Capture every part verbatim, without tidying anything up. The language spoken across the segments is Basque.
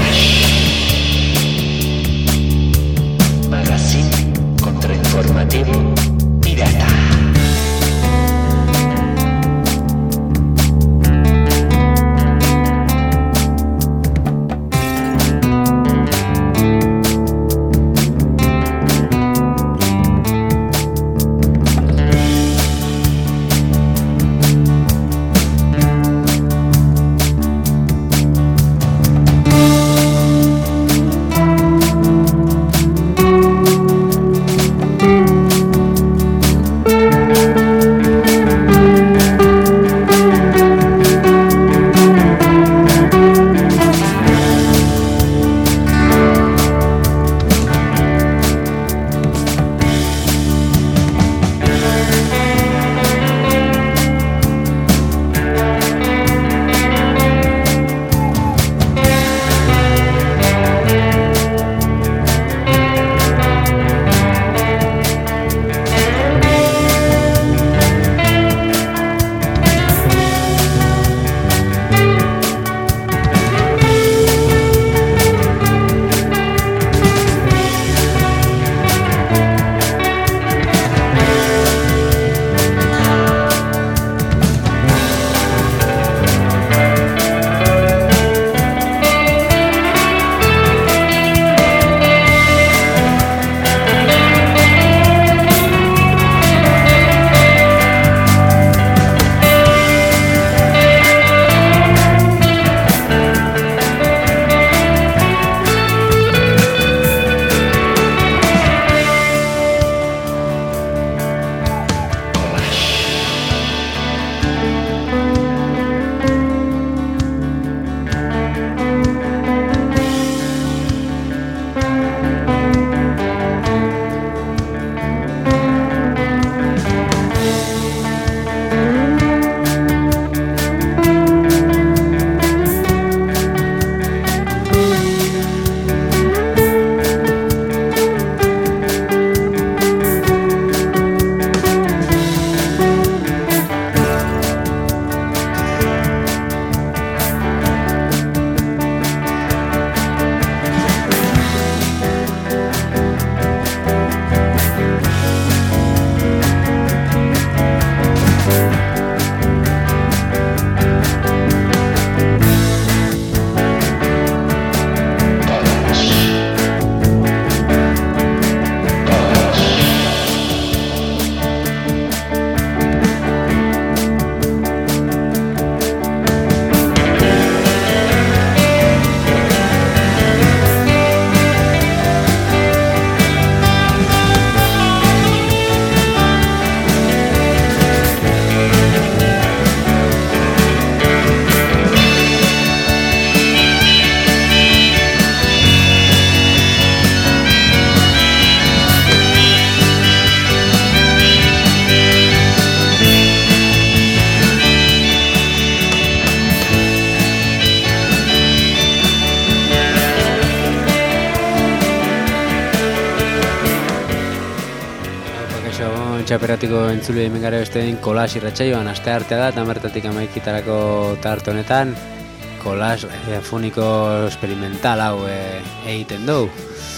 Txaperatiko entzule hemen gara bestein kolas irratsaioan aste artea da, eta bertatik amaikitarako tarte honetan kolas radiofoniko experimental hau e, egiten dugu.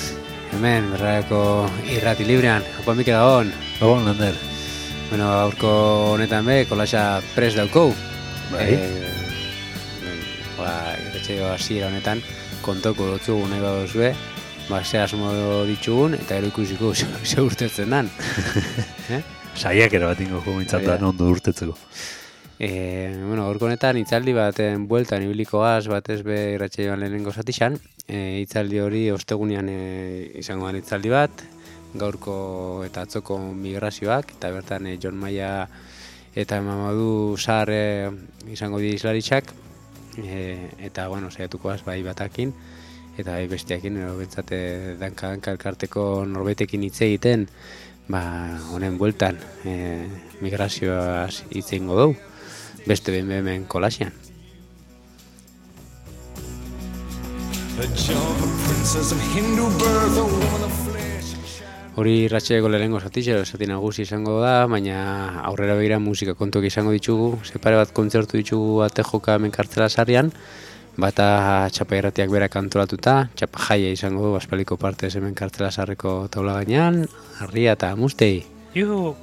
Hemen, berrako irrati librean. Opa, Mikel, gabon? Gabon, Lander. Bueno, aurko honetan be, kolasa prest daukou. Bai. E, Hola, irratsaio hasiera honetan kontoko dutzugu nahi baduzue. Ba, ze asmo ditugun, eta gero ikusiko ze urtetzen dan. eh? Saiak ere bat ingo mintzatan ondo urtetzeko. E, bueno, gaurko honetan hitzaldi baten bueltan ibilikoaz batez be irratsaioan lehenengo zatixan. E, hitzaldi hori ostegunean e, izango den hitzaldi bat, gaurko eta atzoko migrazioak, eta bertan e, Jon Maia eta Mamadou Sarr e, izango di islaritzak, e, eta bueno, saiatukoaz bai batakin, eta bai besteakin, ero bentsate danka-danka elkarteko norbaitekin hitz egiten, ba, honen bueltan e, migrazioaz hitz egingo dugu, beste behin behemen kolasian. Hori irratsaioeko lehenengo zatixero, zati nagusi izango da, baina aurrera begira musika kontuak izango ditugu, separe bat kontzertu ditugu ate joka hemen Kartzela sarrian, Bata Txapa Irratiak berak antolatuta, Txapa Jaia izango du, aspaldiko partez hemen kartzela sarreko taula gainean, Arria eta Mustei. Juhu!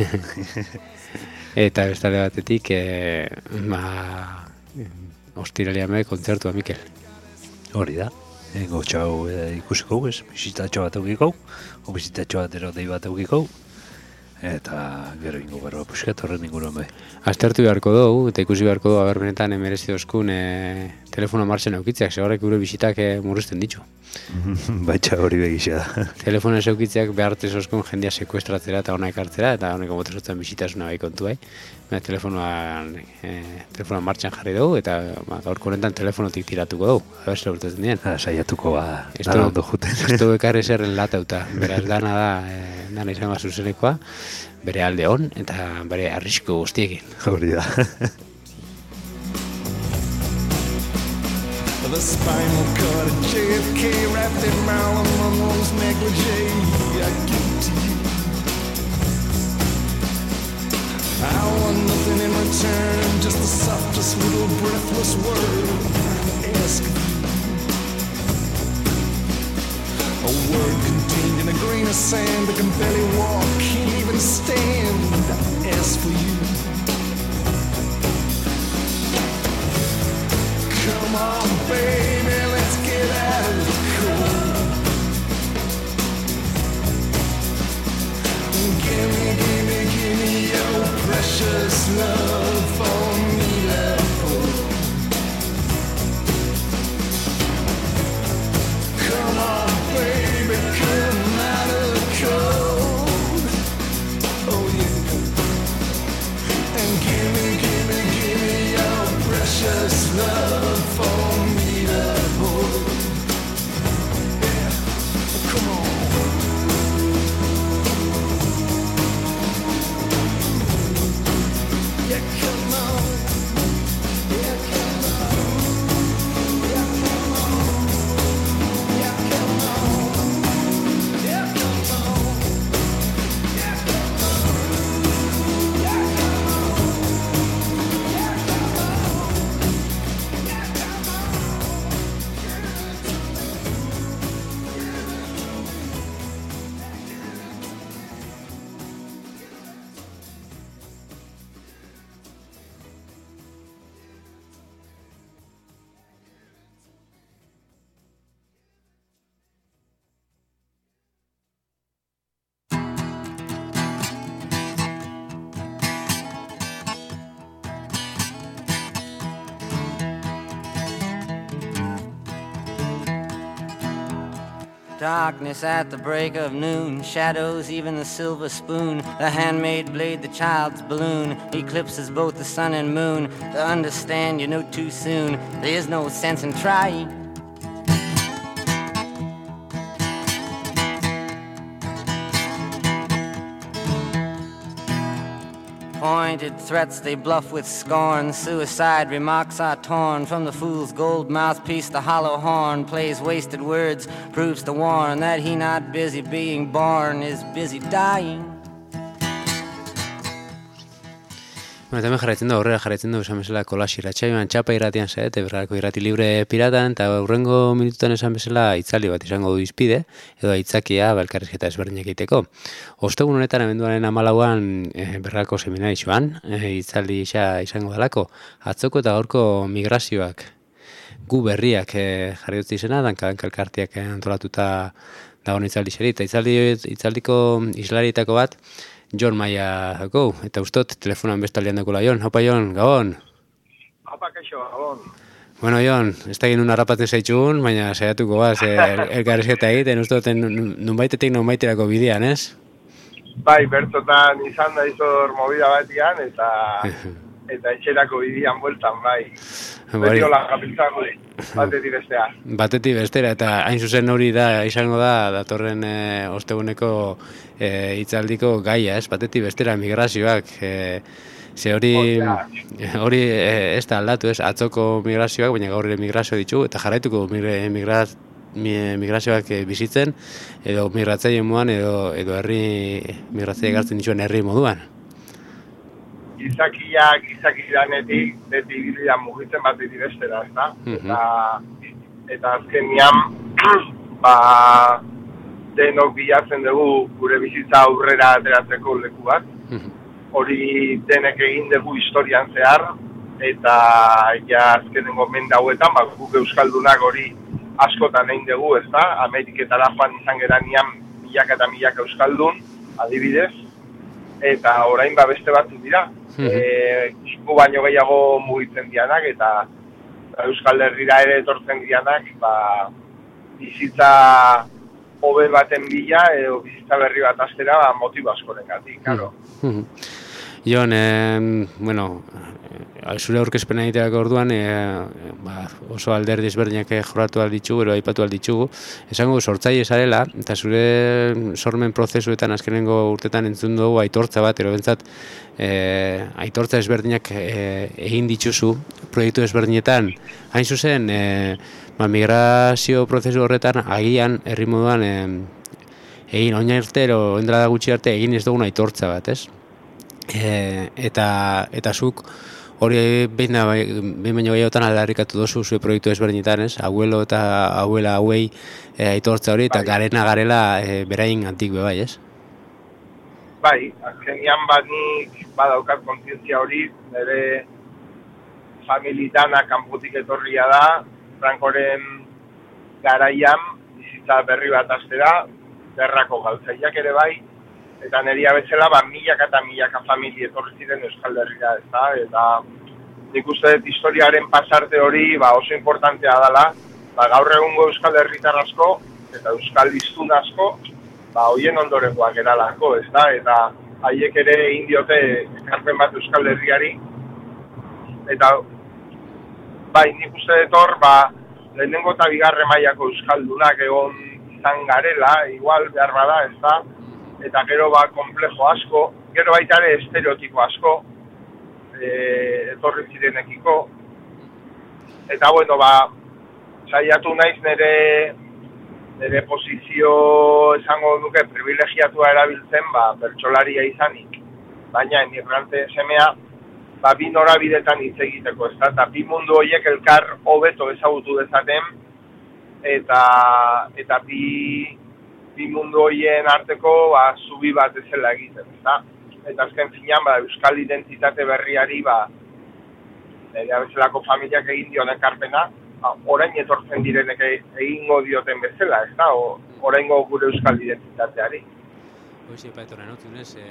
Eta bestale batetik, e, ba, ostiraliame kontzertua, Mikel. Hori da. Ego txau e, ikusiko, ez, bizitatxo bat eukiko, o bizitatxo bat ero dei bat eukiko, eta gero ingo berroa puskat horren inguruan bai. Aztertu beharko dugu, eta ikusi beharko dugu, aber benetan emerezi dozkun e, telefono martzen eukitzeak, segorrek gure bizitak e, murrizten ditu. Baitxa hori begisa da. Telefono eukitzeak behartez oskun jendia sekuestratzera eta ona ekartzera, eta honeko botezotzen bizitasuna bai kontu bai. Baina telefonoan, e, telefonoan martxan jarri dugu, eta ba, gaurko honetan telefonotik tiratuko dugu, haber zer urtetzen dien. Ha, saiatuko ba, dara ondo juten. Ez du ekarri zerren latauta, beraz dana da, e, dana izango zuzenekoa, bere alde hon, eta bere arrisku guztiekin. Hori da. The spinal cord of J F K wrapped in Marilyn Monroe's negligee. I give it to you. I want nothing in return, just the softest little breathless word I ask of you. A word contained in a grain of sand that can barely walk, can't even stand. I ask for you. Come on, baby, let's get out of the cold. Give me, give me, give me your precious love for me to hold. Come on, baby, come out of the cold. Oh yeah. And give me, give me, give me your precious love for me to hold. Yeah, come on. Yeah, come on. Yeah, come on. Yeah, come on. Yeah, come on. Yeah, come on. Yeah, come on. Yeah, come on. Yeah, come on. Darkness at the break of noon, shadows, even the silver spoon, the handmade blade, the child's balloon, eclipses both the sun and moon. To understand, you know too soon, there is no sense in trying. Pointed threats they bluff with scorn, suicide remarks are torn from the fool's gold mouthpiece. The hollow horn plays wasted words, proves to warn that he not busy being born is busy dying. Bueno, eta hemen jarraitzen du, aurrera jarraitzen du, esan bezala Kolax irratsaioan Txapa Irratian zaete, berrako irrati libre piratan, eta hurrengo minututan esan bezala itzaldi bat izango du izpide, edo aitzakia balkarrizketa ezberdinak egiteko. Ostegun honetan abenduaren hamalauan e, berrako seminarioan, e, itzaldi isa izango dalako, atzoko eta gaurko migrazioak, gu berriak e, jarri dut izena, danka-danka elkartiak antolatuta dagoen itzaldi xeri, eta itzaldi, itzaldiko islarietako bat, Jon Maia dako, eta ustot telefonan bestaldean dakola. Jon, haupa Jon, gabon? Haupa, kaixo, gabon. Bueno, Jon, ez da ginen harrapatzen zaitxugun, baina saiatuko baz, el, elkarrizketa egiten, ustoten nunbaitetik nunbaiterako bidean, ez? Bai, bertotan izan da izor movida batian, eta eta etxerako bidean bueltan, bai. Beti hola gabiltzako, batetik bestea. Batetik bestera, eta hain zuzen hori da, izango da, datorren e, osteguneko e, hitzaldiko gaia, ez? Batetik bestera migrazioak, e, ze hori, hori e, ez da aldatu, ez? Atzoko migrazioak, baina gaur ere migrazio ditu, eta jarraituko migraz, migrazioak bizitzen, edo migratzaile moduan, edo, edo herri migratzaile gartzen dituen herri moduan. gizakiak gizaki danetik, beti ibilia mugitzen bat bestera, ez da? Eta, eta azkenian, ba, denok bilatzen dugu gure bizitza aurrera ateratzeko leku bat. Hori denek egin dugu historian zehar, eta ja azkenengo mende hauetan, ba, guk euskaldunak hori askotan egin dugu, ez da? Ameriketara joan izan geranian milaka eta milaka euskaldun, adibidez, eta orain ba beste batzuk dira. E, gu baino gehiago mugitzen dianak, eta Euskal Herrira ere etortzen dianak, ba, bizitza hobe baten bila, edo bizitza berri bat astera, ba, motibo askorengatik, claro. Jon, eh, bueno, zure aurkezpena egiteak orduan, eh, ba, oso alderdi ezberdinak jorratu alditugu, ero aipatu alditugu. Esango sortzaile zarela, eta zure sormen prozesuetan azkenengo urtetan entzun dugu aitortza bat, ero bentsat, eh, aitortza ezberdinak eh, egin dituzu, proiektu ezberdinetan. Hain zuzen, eh, ba, migrazio prozesu horretan, agian, herri moduan, eh, egin oina arte, ero endrada gutxi arte, egin ez dugun aitortza bat, ez? E, eta eta zuk hori behin behin baino gehiagotan aldarrikatu dozu zure proiektu ezberdinetan, ez? Abuelo eta abuela hauei e, aitortza hori eta garena garela e, beraien gantik be bai, ez? Bai, azkenian bat nik badaukat kontzientzia hori, nire familitana kanpotik etorria da, Frankoren garaian bizitza berri bat astera, gerrako galtzaileak ere bai, eta neria bezala, ba, milaka eta milaka familia etorri ziren Euskal Herrira, ez da? Eta nik uste dut historiaren pasarte hori ba, oso importantea dela, ba, gaur egungo Euskal Herritar asko, eta Euskal Hiztun asko, ba, hoien ondorengoak eralako, ez da? Eta haiek ere egin diote ekarpen bat Euskal Herriari, eta bai, nik uste dut hor, ba, lehenengo eta bigarren mailako Euskaldunak egon izan garela, igual behar bada, ez da? Eta gero ba komplejo asko, gero baita ere estereotipo asko, e, etorri zirenekiko. Eta bueno, ba, saiatu naiz nire, nire posizio esango nuke privilegiatua erabiltzen, ba, bertsolaria izanik. Baina emigrante semea, ba, bi norabidetan hitz egiteko, ez da? Eta bi mundu horiek elkar hobeto ezagutu dezaten, eta, eta bi... bi mundu horien arteko ba, zubi bat ezela egiten, ezta? Eta azken finean, ba, euskal identitate berriari, ba, nire bezalako familiak egin dion ekarpena, ba, orain etortzen direnek egingo dioten bezala, ezta? Oraingo gure euskal identitateari. Hoize, paetora notzunez, e,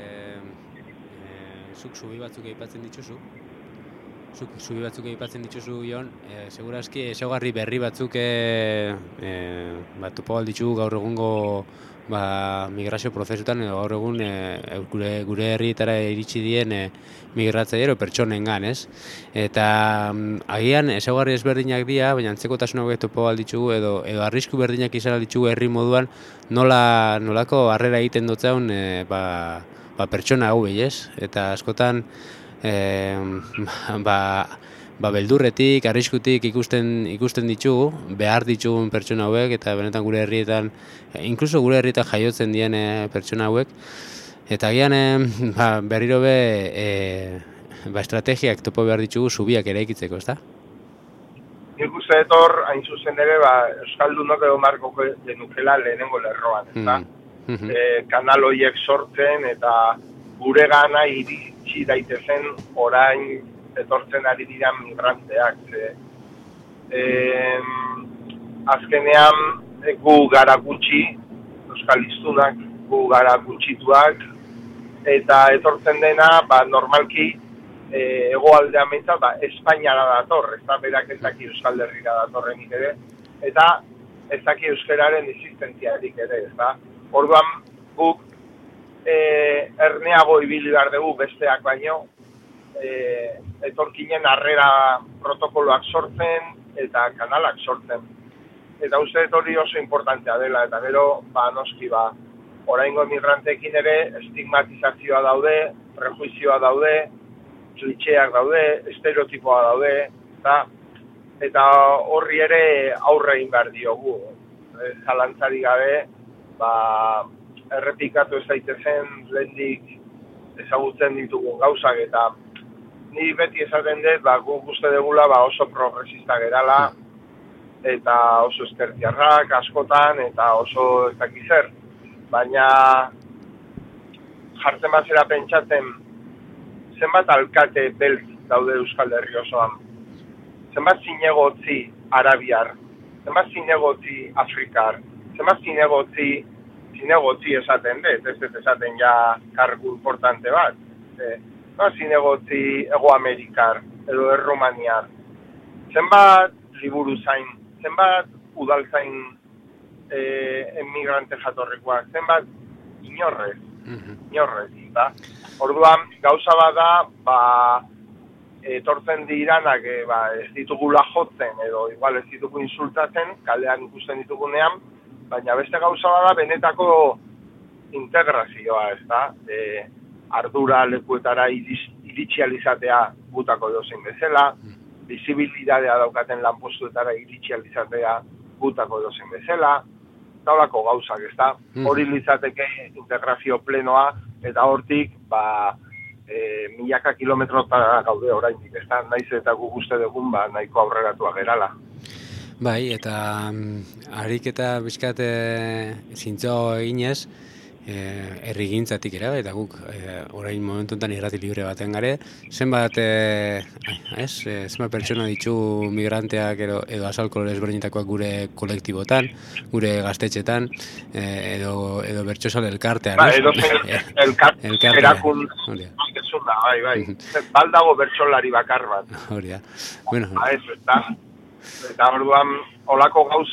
e, zuk zubi batzuk aipatzen dituzu, zuk zubi batzuk aipatzen dituzu, Jon, e, segurazki ezaugarri berri batzuk e, e, ba, topo alditugu gaur egungo ba, migrazio prozesutan, edo gaur egun e, gure, gure herrietara iritsi dien e, migratzaile pertsonengan, ez? Eta mm, agian ezaugarri ezberdinak dira, baina antzekotasun hauek topo alditugu, edo, edo arrisku berdinak izan alditugu herri moduan, nola, nolako harrera egiten dutzaun e, ba, ba, pertsona hau, ez? Eta askotan, E, ba, ba beldurretik, arriskutik ikusten ikusten ditugu, behar ditugun pertsona hauek, eta benetan gure herrietan, inkluso gure herrietan jaiotzen dien e, pertsona hauek. Eta agian e, ba, berriro be e, ba, estrategiak topo behar ditugu zubiak eraikitzeko, ezta? Nik uste dut hor, hain zuzen ere, ba, euskaldunok edo marko denukela lehenengo lerroan, ezta? Mm. E, kanal horiek sortzen, eta gure gana iritsi daitezen orain etortzen ari dira migranteak. E, e, azkenean gu gara gutxi, euskal hiztunak, gu gara gutxituak, eta etortzen dena ba, normalki e, hegoaldean behintzat, ba, Espainiara dator, ez da berak ez daki Euskal Herrira datorrenik ere, eta ez daki euskararen existentziarik ere, ez da. Orduan guk E, erneago ibili behar dugu besteak baino, e, etorkinen harrera protokoloak sortzen eta kanalak sortzen. Eta uste hori oso importantea dela, eta gero, ba, noski, ba, oraingo emigranteekin ere estigmatizazioa daude, prejuizioa daude, klitxeak daude, estereotipoa daude, eta, eta horri ere aurre egin behar diogu. E, zalantzari gabe, ba, errepikatu ez daitezen lehendik ezagutzen ditugun gauzak, eta ni beti esaten dut, ba, guk uste dugula ba, oso progresista gerala, eta oso ezkertiarrak askotan, eta oso ez dakiz zer. Baina jartzen bazera pentsatzen, zenbat alkate beltz daude Euskal Herri osoan. Zenbat zinegotzi arabiar, zenbat zinegotzi afrikar, zenbat zinegotzi, zinegotzi esaten dut, ez dut esaten ja kargu importante bat. E, zenbat zinegotzi Ego Amerikar, edo Erromaniar. Zenbat liburu zain, zenbat udaltzain e, emigrante jatorrikoak, zenbat inorrez, inorrez, da? Orduan, gauza bada, ba, etortzen diranak e, ba, ez ditugula jotzen, edo igual ez ditugu insultatzen, kalean ikusten ditugunean, baina beste gauza bada benetako integrazioa, ez da? E, ardura lekuetara iritsi alizatea gutako edozein bezala, bizibilidadea daukaten lanpostuetara iritsi alizatea gutako edozein bezala, taulako gauzak, ez da? Hori litzateke integrazio plenoa, eta hortik, ba, e, milaka kilometrotara gaude oraindik, ez da? Naiz eta guk uste dugun, ba, nahiko aurreratua gerala. Bai, eta harik eta bizkat e, zintzo eginez, Eh, errigintzatik era, eta guk eh, orain momentuntan irrati libre baten gare, zenbat eh, ez, eh, zenbat pertsona ditu migranteak edo, edo azal kolore ezberdinetakoak gure kolektibotan, gure gaztetxetan, eh, edo, edo bertxosal elkartean. Ba, edo elkarte, erakun, da, bai, bai. Baldago bertsolari bakar bat. Hori da. Bueno, ba, ez, eta, eta orduan, olako gauz,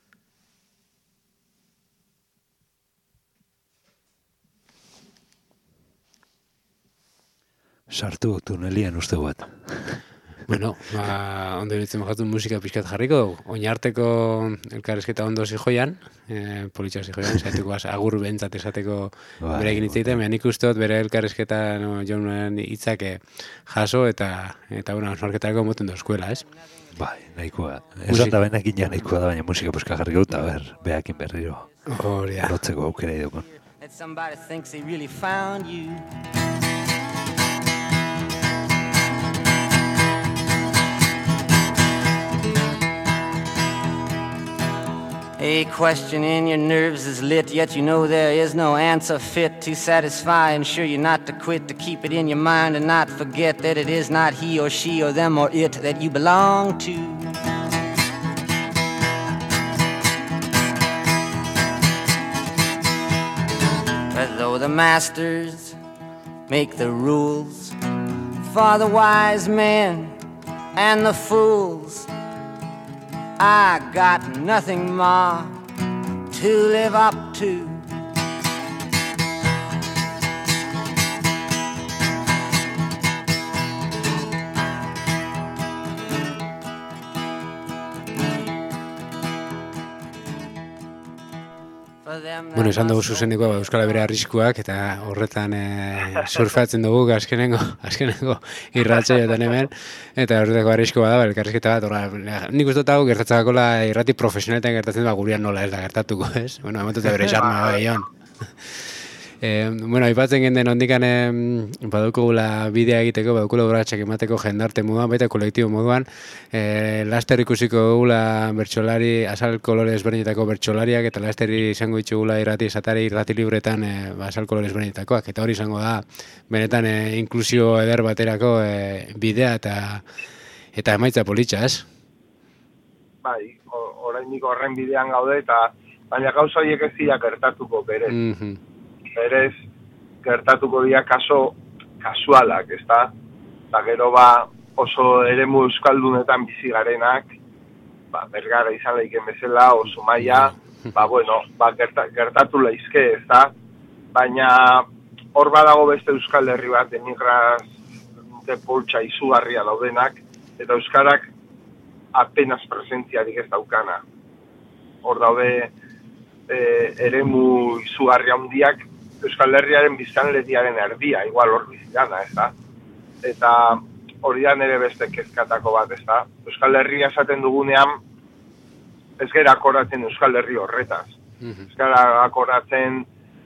sartu tunelian uste bat. Bueno, ba, ondo ditzen bajatu musika pixkat jarriko, oinarteko elkarrezketa ondo zijoian, e, politxak zijoian, zaituko az, agur bentzat esateko Bai, bere egin itzaiten, baina nik uste dut bere elkarrezketa no, jaunen hitzak jaso eta, eta bueno, norketarako moten da eskuela, ez? Bai, nahikoa. Esan da benekin ja nahikoa da, baina musika puska jarriko eta ber, behakin berriro. Hori da. Lotzeko aukera idukon. That somebody thinks he really found you. A question in your nerves is lit, yet you know there is no answer fit to satisfy. Ensure you not to quit, to keep it in your mind and not forget that it is not he or she or them or it that you belong to. But though the masters make the rules for the wise men and the fools, I got nothing more to live up to. Bueno, esan dugu zuzeneko ba, Euskal Bere arriskuak, eta horretan e, surfatzen dugu azkenengo, azkenengo irratsaioetan hemen, eta horretako arriskua da, ba, elkarrizketa bat, horra, nik uste dut hau gertatzakakola irrati profesionaletan gertatzen da, gurean nola ez da gertatuko, ez? Bueno, ematute bere xarma behion. E, bueno, aipatzen genden ondikan e, badukugula bidea egiteko, badukula urratsak emateko jendarte moduan, baita kolektibo moduan, e, laster ikusiko dugula bertsolari, azal kolore ezberdinetako bertsolariak, eta laster izango ditugula irrati esatari irrati libretan e, ba, azal kolore ezberdinetakoak, eta hori izango da, benetan e, inklusio eder baterako e, bidea eta eta emaitza politxa, ez? Bai, oraindik horren bidean gaude, eta baina gauza horiek ez dira gertatuko berez. Mm-hmm. Berez, gertatuko dira kaso kasualak, ez da? Ba, gero ba, oso eremu euskaldunetan bizi garenak, ba, Bergara izan leiken bezala, oso maia, ba, bueno, ba, gerta, gertatu leizke, ez da? Baina, hor badago beste Euskal Herri bat, emigraz de poltsa izugarria daudenak, eta euskarak apenas presentziarik ez daukana. Hor daude e, eremu izugarria handiak, Euskal Herriaren biztanleriaren erdia, igual hor bizitana, ez da? Eta hori da nire beste kezkatako bat, ez da? Euskal Herria esaten dugunean, ez gara akoratzen Euskal Herri horretaz. Ez gara akoratzen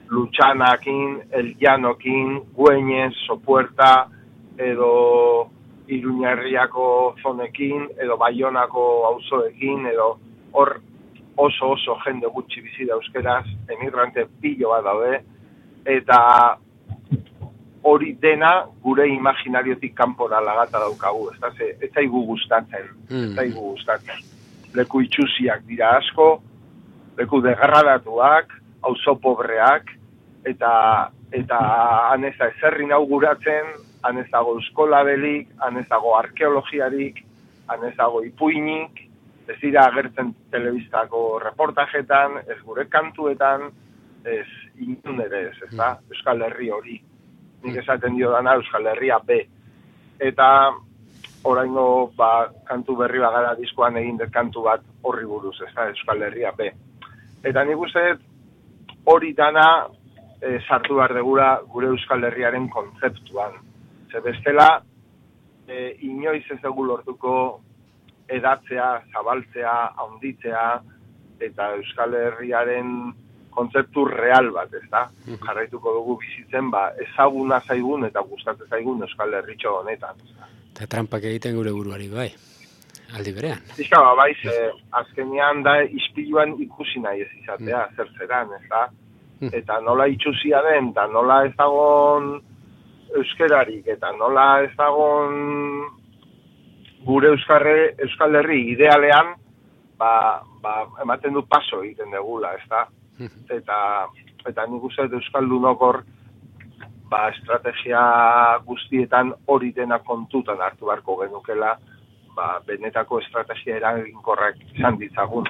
Lutxanakin, El Llanokin, Güeñez, Sopuerta, edo Iruña herriako zonekin, edo Baionako auzoekin, edo hor oso oso jende gutxi bizi da euskeraz, emigrante pilo bat daude, eta hori dena gure imaginariotik kanpora lagata daukagu, ez da, ze, ez zaigu gustatzen, ez zaigu gustatzen. Leku itxusiak dira asko, leku degradatuak, auzo pobreak, eta eta han ez da ezer inauguratzen, han ez dago euskolabelik, han ez dago arkeologiarik, han ez dago ipuinik, ez dira agertzen telebistako reportajetan, ez gure kantuetan, ez inun ere ez, ez da, Euskal Herri hori. Nik esaten dio dana Euskal Herria B. Eta oraingo ba, kantu berri bagara diskoan egin dut kantu bat horri buruz, ez da, Euskal Herria B. Eta nik uste hori dana e, sartu behar degura gure Euskal Herriaren kontzeptuan. Ze bestela, e, inoiz ez dugu lortuko edatzea, zabaltzea, haunditzea, eta Euskal Herriaren kontzeptu real bat, ez da? Jarraituko dugu bizitzen, ba, ezaguna zaigun eta gustatzen zaigun Euskal Herritxo honetan. Eta trampak egiten gure buruari bai, aldi berean. Zizka, ba, bai, ze, azkenean da ispiluan ikusi nahi ez izatea, mm. zer zeran, ez da? Mm. Eta nola itxusia den, eta nola ez dagon euskerarik, eta nola ez dagon gure Euskarre, Euskal Herri idealean, ba, ba, ematen du paso egiten degula, ez da? Eta, eta nik uste Euskaldunok hor ba, estrategia guztietan hori dena kontutan hartu beharko genukela, ba, benetako estrategia eraginkorrak izan ditzagun.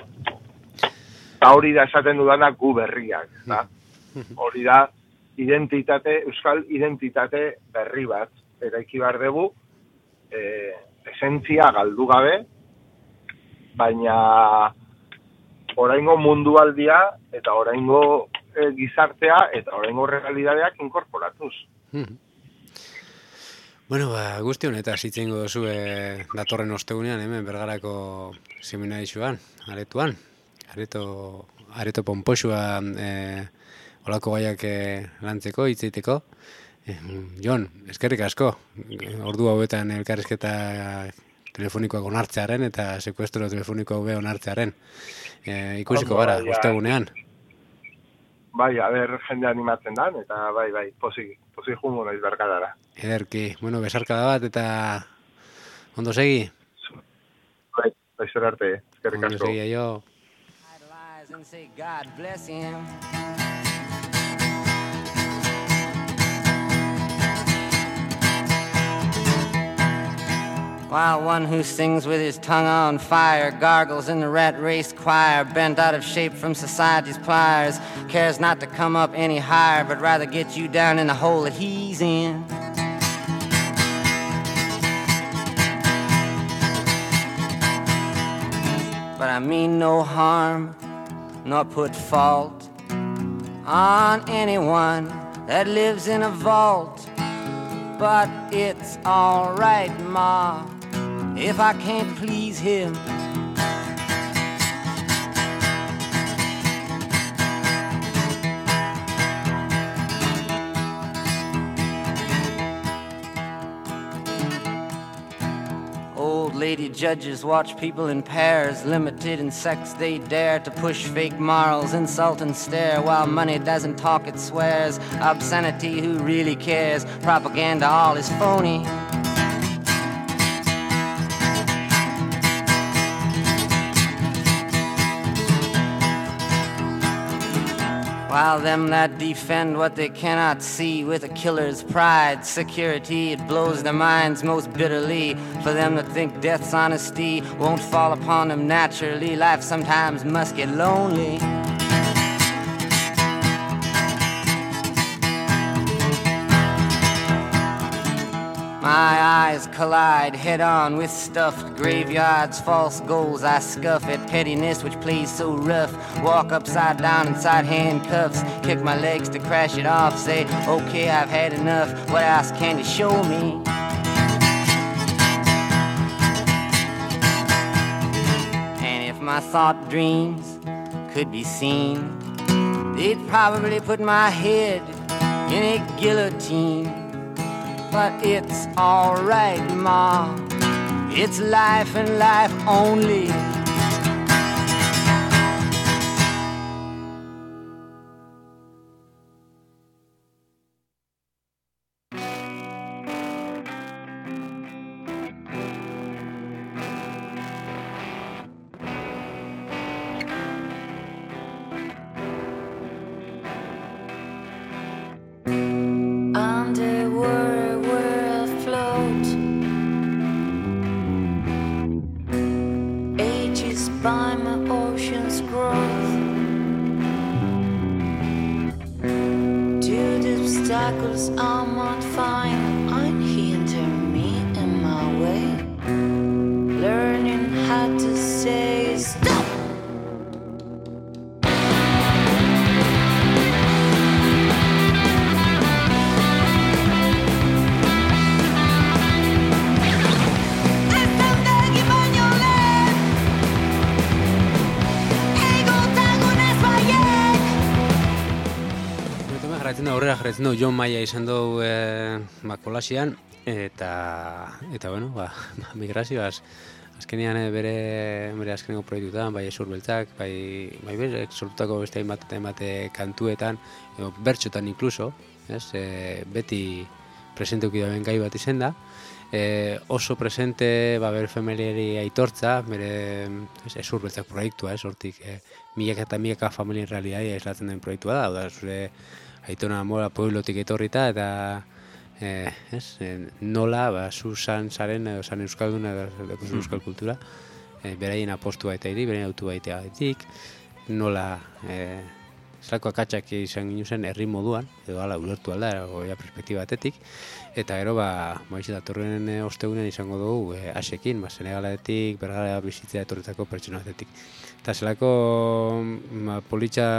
Eta hori da esaten dudana gu berriak, da? Hori da identitate, euskal identitate berri bat, eraiki behar dugu, e, esentzia galdu gabe, baina oraingo mundualdia eta oraingo e, gizartea eta oraingo realidadeak inkorporatuz. Hmm. Bueno, ba, guzti honetaz hitz egingo duzu datorren ostegunean hemen Bergarako seminarioan, aretuan. Areto, areto ponpoxua e, olako gaiak e, lantzeko, hitz egiteko. E, Jon, eskerrik asko. Ordu hauetan elkarrizketa telefonikoak onartzearen eta sekuestro telefoniko hau onartzearen. E, ikusiko gara, ostegunean. Bai, a ber, jende animatzen dan, eta bai, bai, pozik, pozik jungo naiz Bergadara. Ederki, bueno, besarkada bat, eta ondo segi? Bai, bai zer arte, eskerrik asko. Ondo segi, aio. While one who sings with his tongue on fire gargles in the rat race choir, bent out of shape from society's pliers, cares not to come up any higher, but rather get you down in the hole that he's in. But I mean no harm, nor put fault on anyone that lives in a vault. But it's all right, Ma, if I can't please him. Old lady judges watch people in pairs, limited in sex they dare to push fake morals, insult and stare, while money doesn't talk it swears, obscenity who really cares, propaganda all is phony. While them that defend what they cannot see with a killer's pride, security, it blows their minds most bitterly. For them that think death's honesty won't fall upon them naturally, life sometimes must get lonely. My eyes collide head-on with stuffed graveyards, false goals. I scuff at pettiness which plays so rough. Walk upside down inside handcuffs, kick my legs to crash it off. Say, okay, I've had enough. What else can you show me? And if my thought dreams could be seen, they'd probably put my head in a guillotine. but it's alright, Ma. It's life and life only. By my ocean's growth, to the obstacles I might find, unhinder me in my way, learning how to say stop. Aurrera jarretzen du, John Maia izan dugu e, ba, kolasian, eta, eta bueno, ba, migrazioaz, azkenean e, bere, bere azkeneko proiektuetan, bai esur beltzak, bai, bai bere sortutako beste hainbat eta hainbat kantuetan, edo bertxotan inkluso, ez, e, beti presenteuki da ben gai bat izen da, e, oso presente ba, bere familiari aitortza, bere ez, esur beltzak proiektua, ez, hortik, e, milaka eta milaka familien realidadia islatzen den proiektua da, da, zure aitona mola pueblotik etorrita eta eh, ez, nola ba, zu san zaren edo san euskalduna edo euskal kultura eh, beraien apostua eta iri, beraien autu baitea gaitik, nola eh, zelako akatsak izan ginu zen herri moduan, edo ala ulertu alda, goia perspektiba batetik, eta gero ba, maiz datorren e, ostegunen izango dugu e, asekin, ba, Senegaladetik, Bergara bizitzea etorretako pertsona batetik. Eta zelako ma, politxa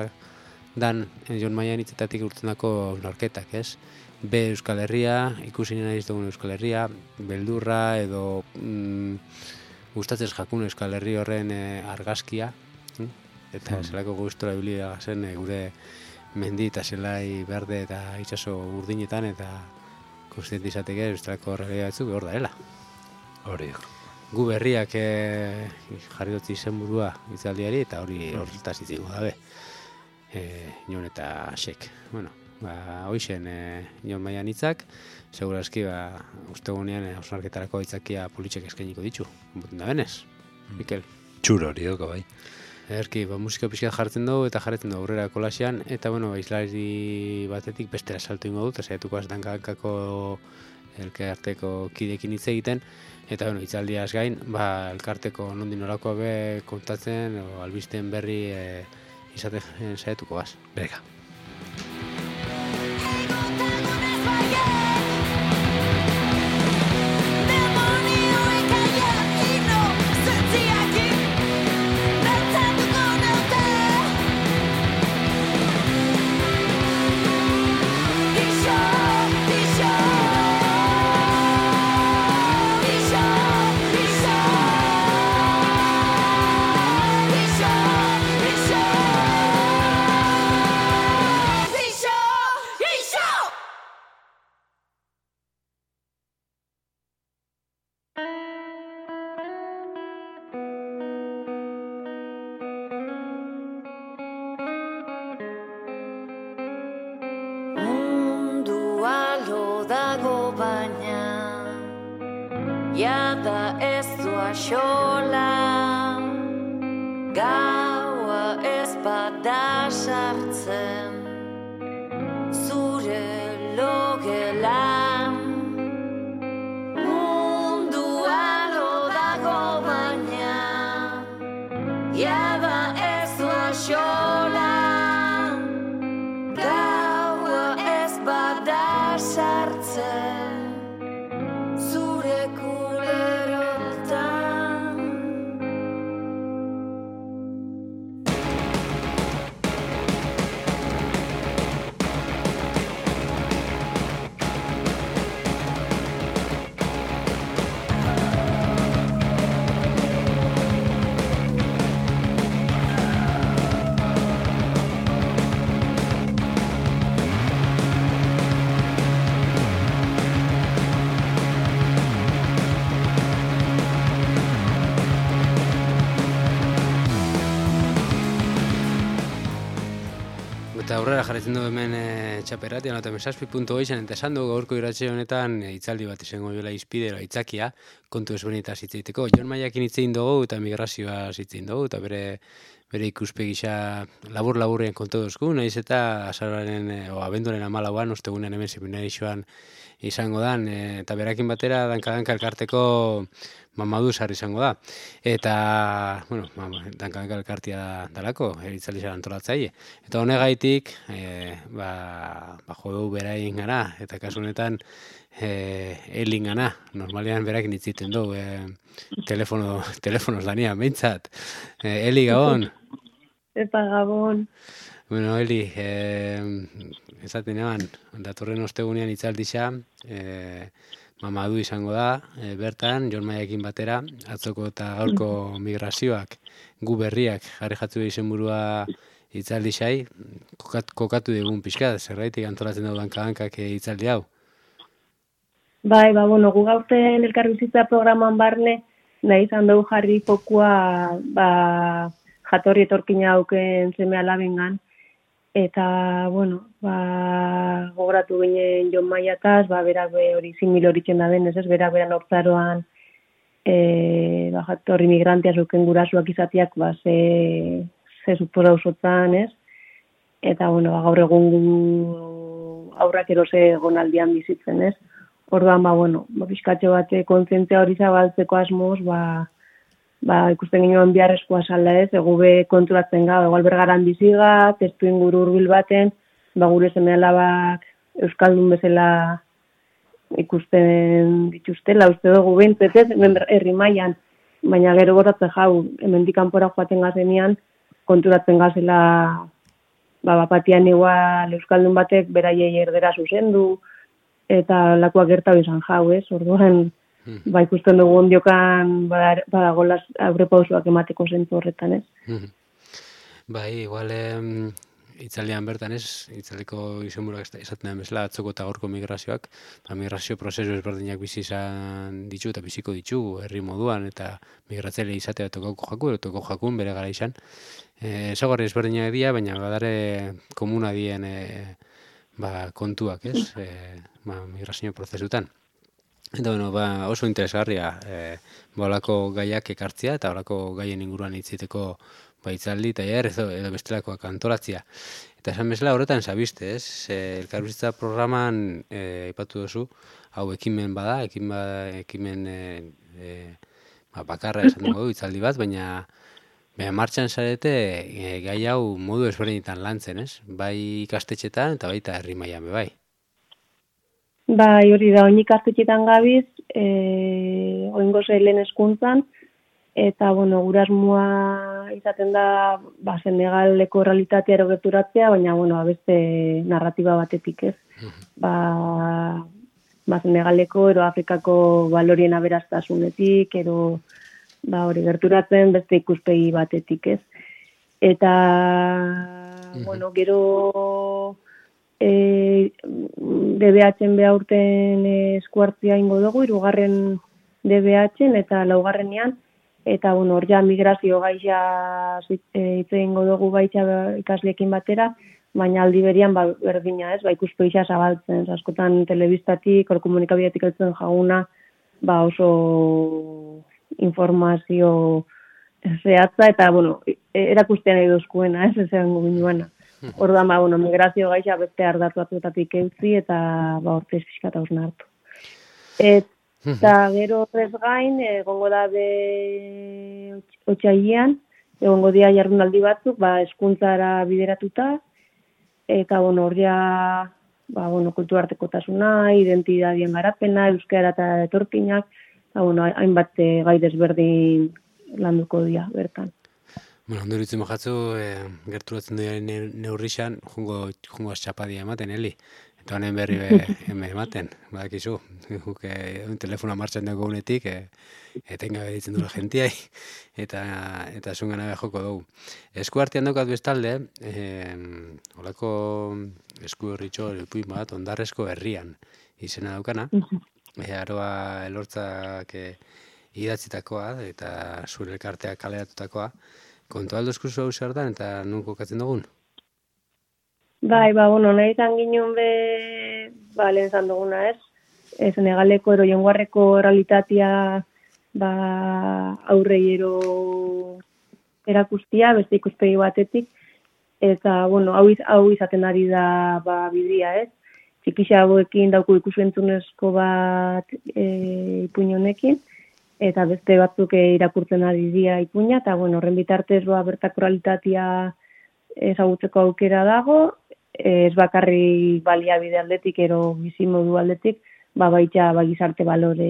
dan John Maian hitzetatik urtzen dako norketak, ez? B Euskal Herria, ikusi nena izdugun Euskal Herria, beldurra edo mm, gustatzez jakun Euskal Herri horren e, argazkia, hm? Eta mm. zelako gustora bilia zen e, gure mendi eta zelai berde eta itsaso urdinetan eta konstiente izateke bestelako realia batzuk hor daela. Hori. Gu berriak e, jarri dut izen burua itzaldiari eta hori horretaz itzingo dabe. E, Jon eta Xek. Bueno, ba, hoixen e, Jon Maian hitzak, segurazki ba, ustegunean e, hausnarketarako hitzakia politxek eskainiko ditu. Buten da benez, Mikel? Txur hori doko bai. Erki, ba, musika pixkat jartzen dugu eta jarretzen dugu aurrera kolasian, eta bueno, izlari batetik bestera saltu ingo dut, saiatuko az dankankako elkarteko kidekin hitz egiten, eta bueno, hitzaldiaz gain, ba, elkarteko nondik norakoa be kontatzen, o, albisten berri e, izaten saiatuko gaz. Bega. Jada ez du axola, gaua ez bada sartzen, zure logelan. Mundua lo dago baina, jada ez du axola, gaua ez bada sartzen. Eta aurrera jarretzen du hemen e, txaperratian, eta mesazpi puntu goizan, eta esan du gaurko iratxe honetan e, hitzaldi bat izango dela izpidera itzakia, kontu ezberdinetaz hitz egiteko. Jon Maiakin hitz egin dugu eta migrazioa hitz egin dugu, eta bere bere ikuspegisa labur-laburren kontu duzku, nahiz eta azaroaren e, o abenduaren hamalauan, ostegunean hemen seminarixoan izango dan, e, eta berakin batera danka-danka elkarteko Mamadu sarri izango da. Eta, bueno, danka-danka elkartia dalako, eritzalizan antolatzaile. Eta honegaitik, e, ba, ba jo dugu beraien gana, eta kasu honetan, e, elin gana. Normalean berakin hitziten du, e, telefono, telefonos dania, behintzat. E, Eli, gabon? Epa, gabon. Bueno, Eli, eh, esaten eban, datorren ostegunean itzaldixa, eh, Mamadu izango da, e, bertan, Jon Maiakin batera, atzoko eta gaurko migrazioak, gu berriak, jarri jatzu izenburua itzaldixai, kokat, kokatu digun pixka, zerraitik antolatzen dau danka-dankak itzaldi hau? Bai, ba, bueno, gu gaurten elkarbizitza programan barne, nahi izan dugu jarri fokua, ba, jatorri etorkina auken seme alabengan, eta, bueno, ba, gogoratu ginen Jon Maiataz, ba, berak be hori zimil horitzen da denez, ez, berak beran hortzaroan, e, ba, jatorri migrantia zuken gurasuak izatiak, ba, ze, ze supora usotan, ez, eta, bueno, ba, gaur egun aurrak erose egonaldian bizitzen, ez, orduan, ba, bueno, ba, pixkatxo bate kontzientzia hori zabaltzeko asmoz, ba, ba, ikusten ginoen biharrezkoa sala ez, egube konturatzen gau, egal bergaran biziga, testu inguru hurbil baten, ba, gure seme alabak euskaldun bezala ikusten dituztela, uste dugu bentzetez, herri mailan, baina gero goratzen jau, hemendik kanpora joaten gazenean, konturatzen gazela, ba, bapatian igual euskaldun batek beraiei erdera zuzendu, eta lakoak gerta izan jau, ez, orduan, ba, ikusten dugu ondiokan badagola aurre pausoak emateko zentzu horretan, ez? Bai, igual em, itzaldian bertan ez, itzaliko izenburuak esaten den bezala, atzoko eta gaurko migrazioak, ba, migrazio prozesu ezberdinak bizi izan ditu eta biziko ditugu herri moduan, eta migratzaile izatea tokauko jaku, toko jakun bere gara izan. E, Ezagarri ezberdinak dira, baina badare komuna dien e, ba, kontuak, ez, e, ba, migrazio prozesutan. Eta bueno, ba, oso interesgarria e, ba, olako gaiak ekartzea eta olako gaien inguruan hitziteko ba, itzaldi eta er, edo, edo bestelakoak antolatzea. Eta esan bezala horretan zabizte, ez? E, elkarbizitza programan e, aipatu duzu, hau ekimen bada, ekimen, bada, ekimen e, e, ba, bakarra esan dugu itzaldi bat, baina baina martxan zarete e, gai hau modu ezberdinetan lantzen, ez? Bai ikastetxetan eta baita herri mailan be bai. Bai, hori da, oinik ikastetxetan gabiz, e, oingo lehen hezkuntzan, eta, bueno, gurasmoa izaten da, ba, Senegaleko realitatea erogeturatzea, baina, bueno, beste narratiba batetik ez. Ba, ba, Senegaleko, ero Afrikako balorien aberastasunetik, ero, ba, hori gerturatzen beste ikuspegi batetik ez. Eta, bueno, gero... E, D B H-en behaurten eskuartzia ingo dugu, irugarren D B H-en eta laugarrenean, eta bueno, hor ja migrazio gaia hitz egingo dugu baita ikasleekin batera, baina aldi berian ba, berdina ez, ba, ikuspegia zabaltzen, askotan telebistatik, hor komunikabidetik heltzen jaguna, ba, oso informazio zehatza eta, bueno, erakustean nahi duzkuena, ez, ezean gubinuena. Orduan, ba, bueno, migrazio gaixa beste ardatu batzuetatik eutzi eta ba, ortez pixkat hausna hartu. Eta gero horrez gain, egongo da be otxailean, egongo dira jardunaldi batzuk, ba, hezkuntzara bideratuta, eta, bueno, hor ja, ba, bueno, kulturartekotasuna, identidadien garapena, euskara eta etorkinak, eta, bueno, hainbat gai desberdin landuko dira bertan. Bueno, ondo iruditzen majatzu, e, gerturatzen duaren neurrixan, jungo, jungo txapadia ematen, Eli. Eta honen berri be, ematen, badakizu. Guk e, telefonoa martxan dugu unetik, e, etenga beditzen dure jentiai, eta, eta zungana be joko dugu. Esku artean daukat bestalde, e, olako esku horritxo, elpuin bat, ondarrezko herrian izena daukana. E, aroa elortzak e, idatzitakoa, eta zure elkarteak kaleratutakoa. Kontu aldozkuzu hau zer dan eta nun kokatzen dugun? Bai, ba, bueno, nahi izan ginen be, ba, lehen zan duguna, ez? E, Senegaleko ero jonguarreko realitatea, ba, aurrei ero erakustia, beste ikuspegi batetik, eta, bueno, hau, iz, hau izaten ari da, ba, bidea, ez? Txikixa hauekin dauku ikusentzunezko bat e, ipuin honekin, eta beste batzuk e, irakurtzen ari dira ipuina, eta, bueno, horren bitartez, ba, bertako realitatea ezagutzeko aukera dago, ez bakarri baliabide aldetik, ero bizimodu aldetik, ba, baita ba, gizarte balore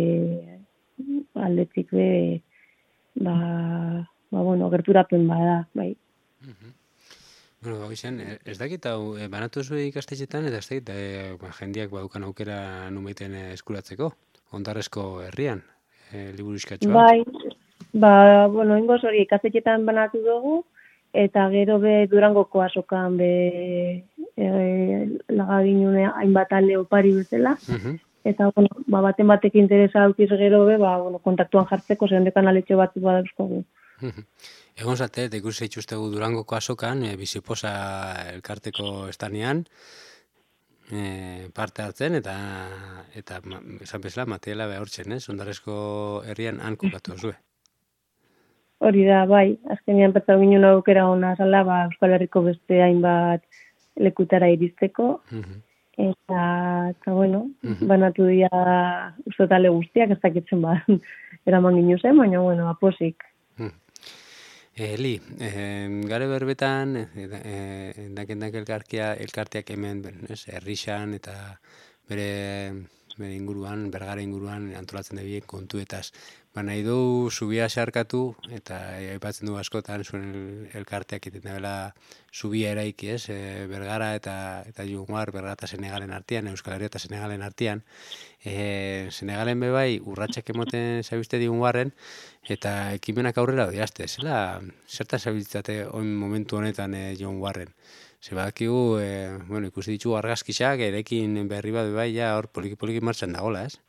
aldetik be, ba, ba, bueno, gerturapen bada, bai. Mhm. Bueno, ba, izan, ez dakit hau, e, banatu zuen ikastetxetan, eta ez dakit, e, ba, jendiak badukan aukera numeiten eskuratzeko, ondarrezko herrian, e, liburu iskatxoa. Bai, ba, bueno, ingoz hori ikastetxetan banatu dugu, eta gero be Durangoko azokan be e, lagaginune hainbat alde opari bezala. Mhm. Eta, bueno, ba, baten batek interesa aukiz gero be, ba, bueno, kontaktuan jartzeko, zendekan aletxo batzu badauzkogu. Mhm. Egon zate, eta ikusi zaituztegu Durangoko azokan, e, biziposa elkarteko estanean, e, parte hartzen, eta, eta ma, esan bezala, materiala behortzen, ez? Ondarrezko herrian han kokatu zuen. Hori da, bai, azkenean pentsatu ginen aukera ona zala, ba, Euskal Herriko beste hainbat lekutara iristeko, Mhm. eta, eta bueno, Mhm. banatu dira uste tale guztiak, ez dakitzen ba, eraman ginen zen, baina, bueno, aposik. E, Eli, e, gare berbetan, e, e, dakendak elkarkia, elkarteak hemen, ben, ez, herrixan eta bere, bere inguruan, bergara inguruan antolatzen dabien kontuetaz. Ba, nahi du zubia xarkatu, eta e, aipatzen du askotan zuen el, elkarteak egiten dela zubia eraiki, ez, e, bergara eta eta Junguar, bergara eta Senegalen artean, Euskal Herria eta Senegalen artean. E, Senegalen bebai urratsak emoten zabizte Junguarren, eta ekimenak aurrera diazte, zela, zerta zabiltzate oin momentu honetan e, Junguarren. Ze badakigu, e, bueno, ikusi ditugu argazkisak, erekin berri bat bai, ja, hor poliki-poliki martxan dagoela, ez?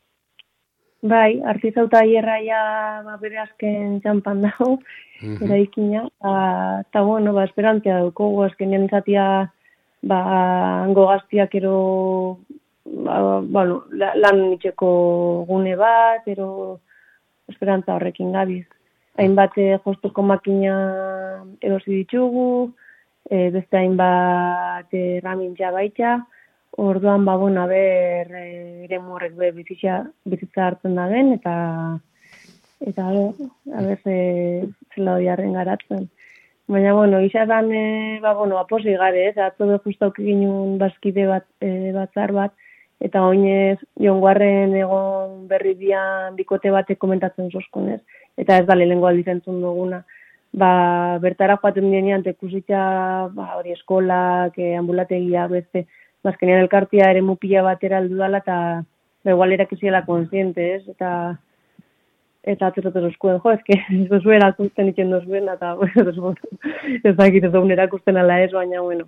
Bai, artizauta hierra ja ba, bere azken txampan dago, Mhm. eraikina, eta, bueno, ba, esperantzia daukogu, azkenean izatea, ba, hango gaztiak ero, ba, bueno, la- lan itxeko gune bat, ero esperantza horrekin gabiz. Hainbat eh, josteko makina erosi ditugu, e, beste hainbat erramintza baita, orduan, ba, bueno, a ber, e, ere horrek be bizitza, bizitza hartzen da den, eta, eta, a ber, ze, zela horiarren garatzen. Baina, bueno, izan, e, ba, bueno, aposi gare, ez, atzo be justauk ginen bazkide bat, e, batzar bat, eta oinez, Jonguarren egon berri dian bikote batek komentatzen zozkonez, eta ez da lehenengo aldiz entzun duguna. Ba, bertara joaten dienean, tekusitza, ba, hori eskolak, e, ambulategia, beste, bazkenean elkartia ere mupila batera aldu dala, eta ba, igual erakiziela konsiente, ez? Eta eta atzeroten oskuen, jo, ezke, ez zuen erakusten itzen dozuen, eta, bueno, ez dakit ez dugun erakusten ala ez, baina, bueno,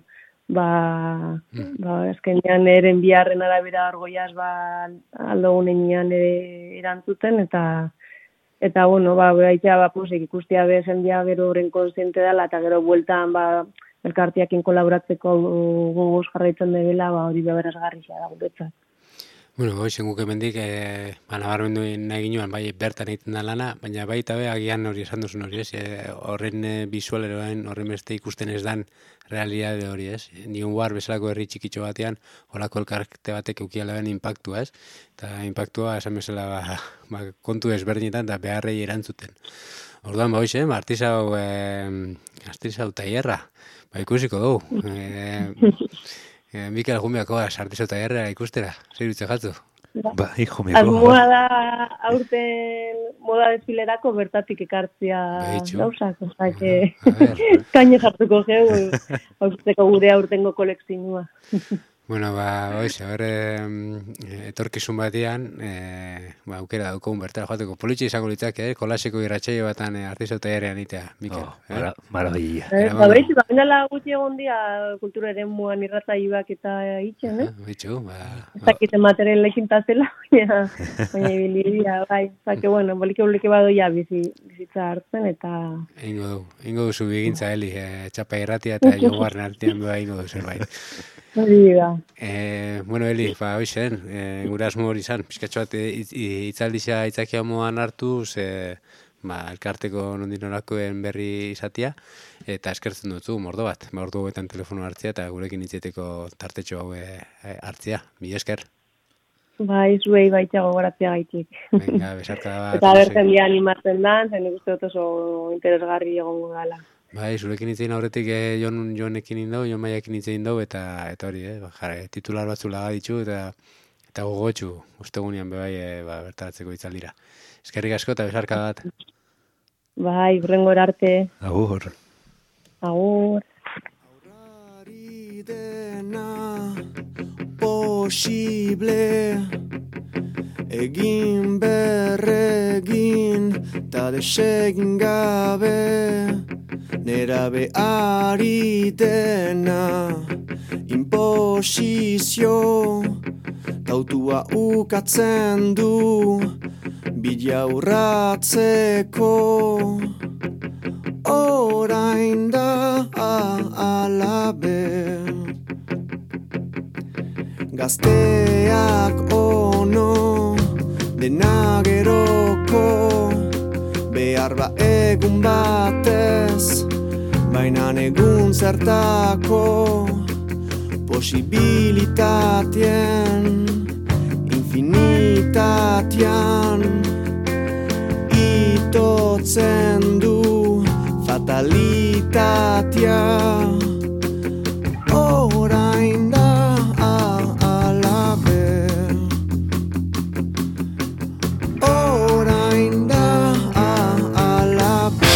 ba, ba, azkenean eren biharren arabera argoiaz, ba, aldogunean ere erantzuten, eta, eta, bueno, ba, baita, ba, posik ikustia be, zendia gero horren konsiente dela, eta gero bueltan, ba, elkartiakin kolaboratzeko gogoz jarraitzen dela, ba, hori beberazgarria da guretzat. Bueno, hoxe guk hemendik, e, ba, nabarmendu nahi ginoan, bai, bertan egiten da lana, baina baita be, agian hori esan duzun hori, ez? E, horren e, bisualeroen, horren beste ikusten ez dan realitate hori, ez? Junguar bezalako herri txikitxo batean, horako elkarte batek eukiala ben impactua, ez? Eta impactua, esan bezala, ba, ba, kontu ezberdinetan, eta beharrei erantzuten. Orduan, ba, hoxe, ba, artizau, e, artizau taierra, ba, ikusiko dugu. E, e, Mikel Jumiako, artizau taierra ikustera, zer dutze jatzu? Ba, hijo miako. Asmoa da aurten moda desfilerako bertatik ekartzia Behitxu. gauzak, oza, que A ver. kaine jartuko geu, aurteko gure aurtengo kolekzioa. Bueno, ba, oiz, bere etorkizun batean, e, ba, aukera daukogun bertara joateko. Politxe izango litzak, eh? Kolasiko irratsaio batan e, artizauta erean itea, Mikel. Oh, mara, maravilla. Eh, Era ba, bueno. behitu, ba, bendala gutxi egon dia kultura ere muan irratzaioak eta itxen, eh? Ah, Bitxu, ba... Ez dakite materialekin tazela, baina, baina ibilidia, bai. Zake, bueno, bolike-bolike badoia bizi, bizitza hartzen, eta... Ingo du, ingo duzu bigintza, Eli, e, txapa irratia eta jogarren artean beba ingo du zerbait. Hori da. E, bueno, Eli, ba, hoizen, e, gure asmo hori izan, pizkatxo bat itzaldisa itzakia moan hartu, ze, ba, elkarteko nondin norakoen berri izatia, eta eskertzen dutzu, mordo bat, ba, ordu hauetan telefono hartzia, eta gurekin itzeteko tartetxo hau e, hartzia, mi esker. Bai, zuei baitxago goratzea gaitik. Venga, besarka bat. Eta bertzen dia animatzen dan, zen nik uste dut oso interesgarri egongo dela. Bai, zurekin itzein aurretik eh, jon, jonekin indau, jon maiakin itzein dau, eta, eta hori, eh, ba, jare, titular batzu laga ditu, eta eta gogotxu, ustegunean bebai e, ba, bertaratzeko itzaldira. Eskerrik asko eta besarka bat. Bai, hurrengora arte. Agur. Agur. Aurrari dena posible egin berregin ta desegin gabe nera behari dena imposizio tautua ukatzen du bila urratzeko orain da alabe gazteak ono dena geroko behar ba egun batez bainan egun zertako posibilitatien infinitatian itotzen du fatalitatea orain da alabe orain da alabe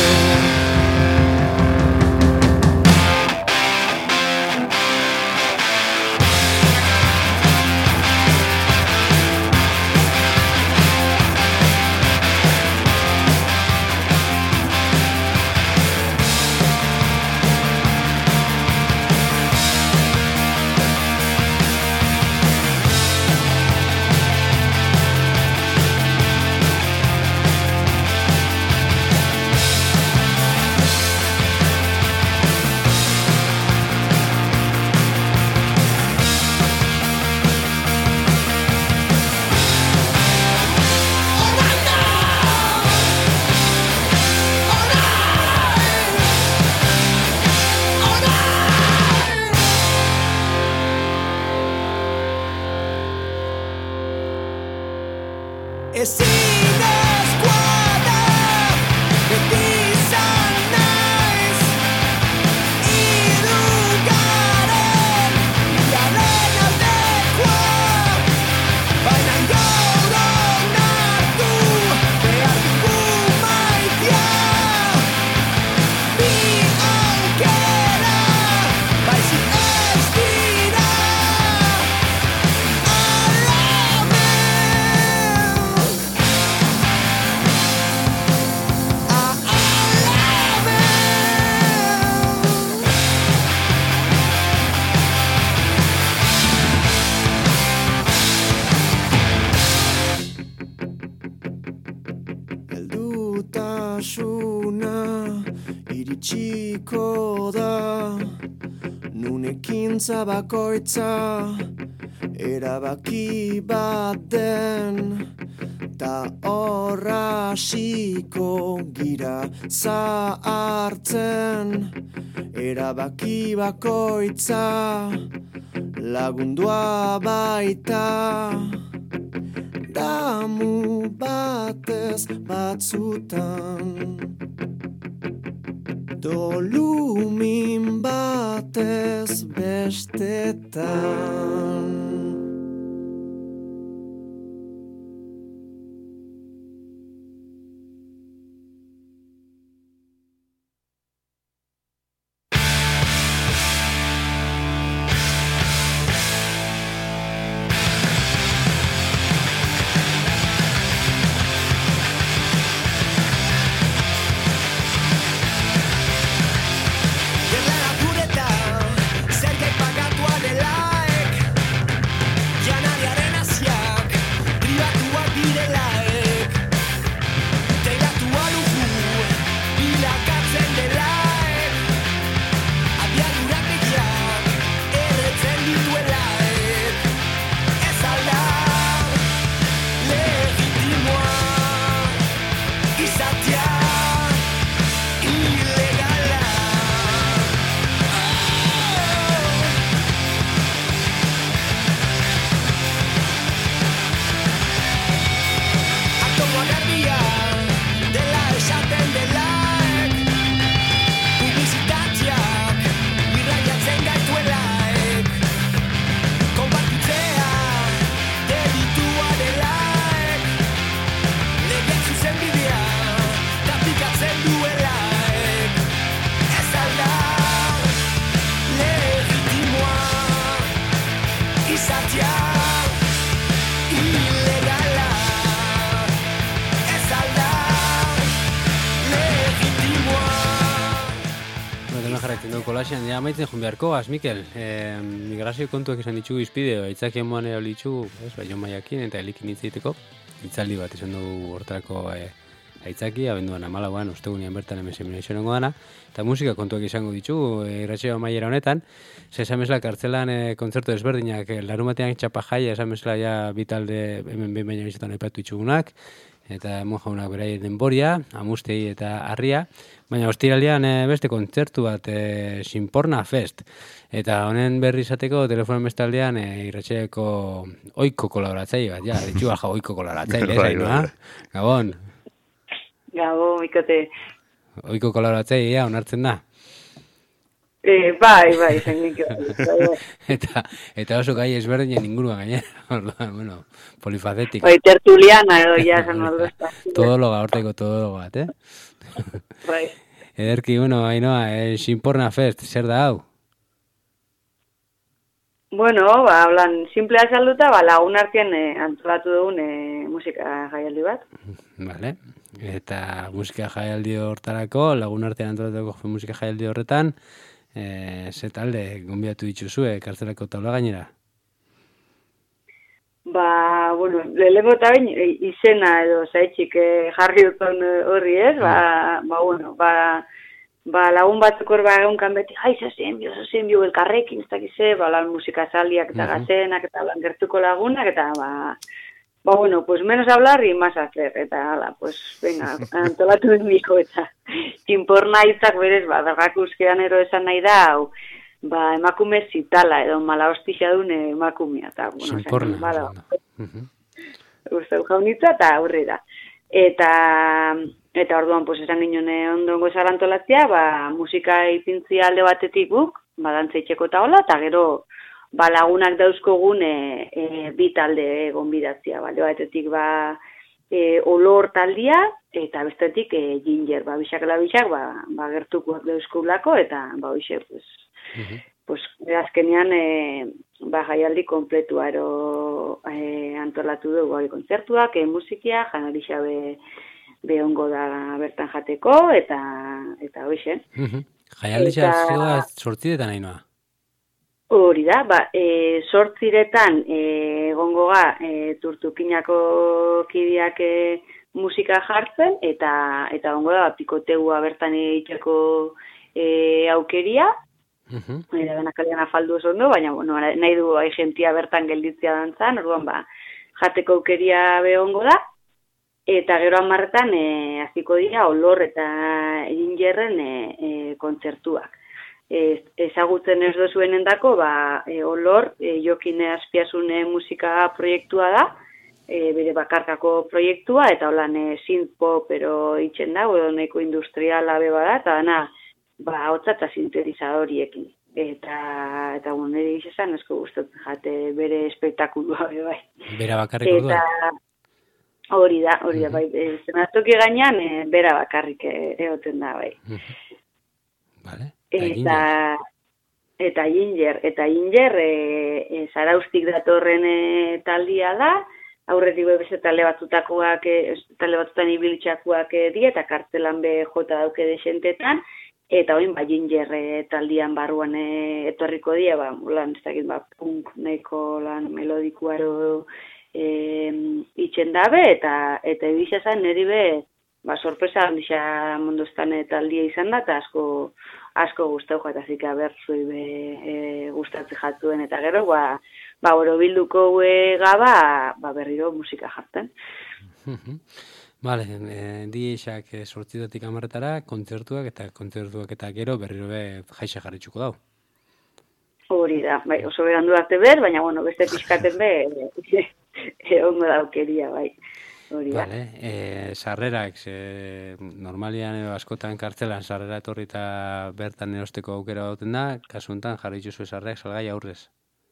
ezinezkoa da beti izan naiz hirugaren jaren aldekoa baina gaur onartu behar dugu maitea bi aukera baizik ez dira Heldutasuna iritsiko da nun ekintza bakoitza erabaki bat den ta horrasiko gira zahartzen erabaki bakoitza lagundua baita damu batez batzutan dolumin batez bestetan Jarraitzen dugu kolasean, ja amaitzen joan beharko, az, Mikel. E, migrazio kontuak izan ditugu izpideo, itzakien moan ero ditugu, ez, bai, Jon Maiakin eta Elikin hitzeiteko. Itzaldi bat izan dugu hortarako e, aitzaki, abenduan amalauan, ostegunean bertan hemen seminazio nengo dana, eta musika kontuak izango ditugu, e, irratsaio amaiera honetan, ze esamezla kartzelan e, kontzertu ezberdinak, e, larumatean txapa jaia, esamezla ja bitalde hemen behin baina bizetan aipatu ditugunak, eta mon jaunak beraien denboria, amustei eta harria, baina ostiralean e, beste kontzertu bat, e, Sinporna Fest, eta honen berri izateko telefonen bestaldean e, irratsaioeko oiko kolaboratzaile bat, ja, ditxua ja oiko kolaboratzaile, Bai, zain, bai, no? bai. Gabon, Gabo, ikote. oiko kolaboratzailea onartzen da. Eh, bai, bai, zengen bai, bai. eta, eta oso gai ezberdinen inguruan gainera, orduan, bueno, polifacetik. Bai, tertuliana edo ja esan aldo ez da. Todologa, horteko todologa bat, eh? Bai. Ederki, bueno, Ainhoa, eh, Sinporna Fest, zer da hau? Bueno, ba, hablan simplea salduta, ba, lagun artean eh, antolatu dugun eh, musika jaialdi bat. Vale. Eta musika jaialdi hortarako, lagun artean antolatutako musika jaialdi horretan, eh, ze talde gonbidatu dituzue kartzelako taula gainera? Ba, bueno, lehenengo eta bain, e, izena edo zaitxik eh, jarri duten horri ez, ba, ba, bueno, ba, ba, lagun batzuk hor ba, egun beti, jai, zazen bio, zazen bio, elkarrekin, ez dakize, ba, lan musika zaliak eta gazenak, eta lan gertuko lagunak, eta, ba, ba, bueno, pues menos hablar y más hacer, eta, hala, pues, venga, antolatu denbiko, eta, Sinporna hitzak berez, ba, bergakuskean ero esan nahi da, hau, ba, emakume zitala, edo mala hostixa dune emakumea, eta, bueno, Sinporna. zain, bada, Gustau jaunitza eta aurrera. Eta, eta orduan, pues, esan ginen ondongo zarantolatzea, ba, musika ipintzia alde batetik guk, ba, dantzaitxeko eta hola, eta gero, ba, lagunak dauzkogun e, e, bi talde gonbidatzea, ba, alde batetik, ba, e, olor taldia, eta bestetik e, ginger, ba, bisak ala bisak, ba, ba, gertukoak dauzkulako, eta, ba, hoxe, pues, pues, azkenean, e, ba, jaialdi kompletua ero e, antolatu dugu hori kontzertuak, e, musikia, janarixa be, be ongo da bertan jateko, eta, eta hoxe. Jaialdi Eta- zioa sortzidetan Ainhoa. Hori da, ba, e, sortziretan e, egongo ga e, turtukinako kidiak e, musika jartzen, eta eta egongo da, ba, pikoteua bertan egiteko e, aukeria, Eta denak alian afaldu oso ondo, baina bueno, nahi du gentia bertan gelditzea dantzan, orduan ba, jateko aukeria behongo da, eta gero hamarretan e, hasiko dira olor eta gingerren e, e, kontzertuak. E, ezagutzen ez dozuenendako, ba, e, olor e, Jokine Azpiazune musika proiektua da, e, bere bakarkako proiektua, eta holan e, synth pop ero itzen da, edo nahiko industriala beba da, eta dana, ba, hotza eta sintetizadoriekin. Eta, eta bueno, nire izan, esko gustatzen jate bere espektakulua be bai. Bera bakarrik orduan. Eta hori da, hori da, bai, e, zenatoki gainean, e, bera bakarrik e, egoten da, bai. Vale. Eta, eta ginger, eta ginger, e, e, zaraustik datorren e, taldia da, aurretik beste talde batzutakoak, e, talde batzutan ibiltxakoak e, di, eta kartzelan be jota dauke desentetan, eta oin, ba, ginger e, taldian barruan e, etorriko dia, ba, lan, ez dakit, ba, punk nahiko lan melodikuaro e, itxen dabe, eta, eta ebisa zen, niri be, ba, sorpresa handisa mondostan e, taldia izan da, eta asko, asko gustau jata, zik aber zui be e, gustatze jatuen, eta gero, ba, ba, oro bilduko e, gaba, ba, berriro musika jartzen. Vale, eh, D J-ak eh, sortzidatik amarretara, kontzertuak eta kontzertuak eta gero berriro be jaixa jarritxuko dau. Hori da, bai, oso berandu arte ber, baina, bueno, beste pixkaten be, e, e, ondo daukeria, bai. Hori da. Vale, eh, sarrerak, eh, normalian edo askotan kartzelan sarrera etorri eta bertan erosteko aukera dauten da, kasu honetan jarritxuzu sarrerak salgai aurrez.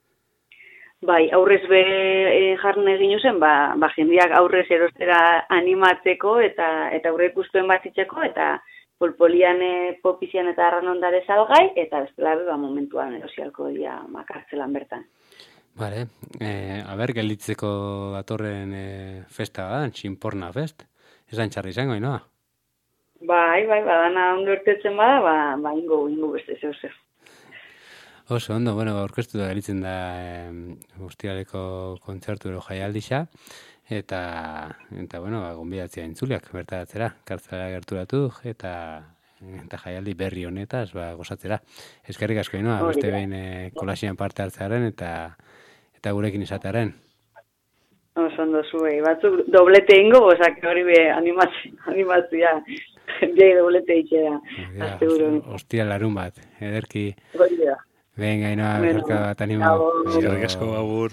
Bai, aurrez be e, jarne egin zen, ba, ba jendeak aurrez erostera animatzeko eta eta aurre ikustuen batzitzeko eta polpolian e, popizian eta arranondare salgai eta bestela be, ba, momentuan erosialko dira makartzelan bertan. Vale, eh, a ber, gelditzeko datorren eh, festa da, Sinporna Fest. Ez da txarri izango, Ainhoa? Bai, bai, badana ondo irtetzen bada, ba, ba ingo, ingo beste zeu zer. Oso ondo, bueno, aurkeztu da gelitzen da eh, ostiraleko kontzertu ero jaialdixa, eta, eta bueno, ba, gonbidatzea entzuleak bertaratzera, kartzela gerturatu, eta eta jaialdi berri honetaz, ba, gozatzera. Eskerrik asko inoa, Hori beste da. behin eh, kolasian parte hartzearen, eta eta gurekin izatearen. Oso ondo zuei, batzuk doblete ingo, osak hori be animazio, animazioa, jai doblete itxera, Ja, azte buru. ostia larun bat, ederki. Hori da. Venga, inoa, Bueno, berka bat animo. agur. Eskerrik asko, agur.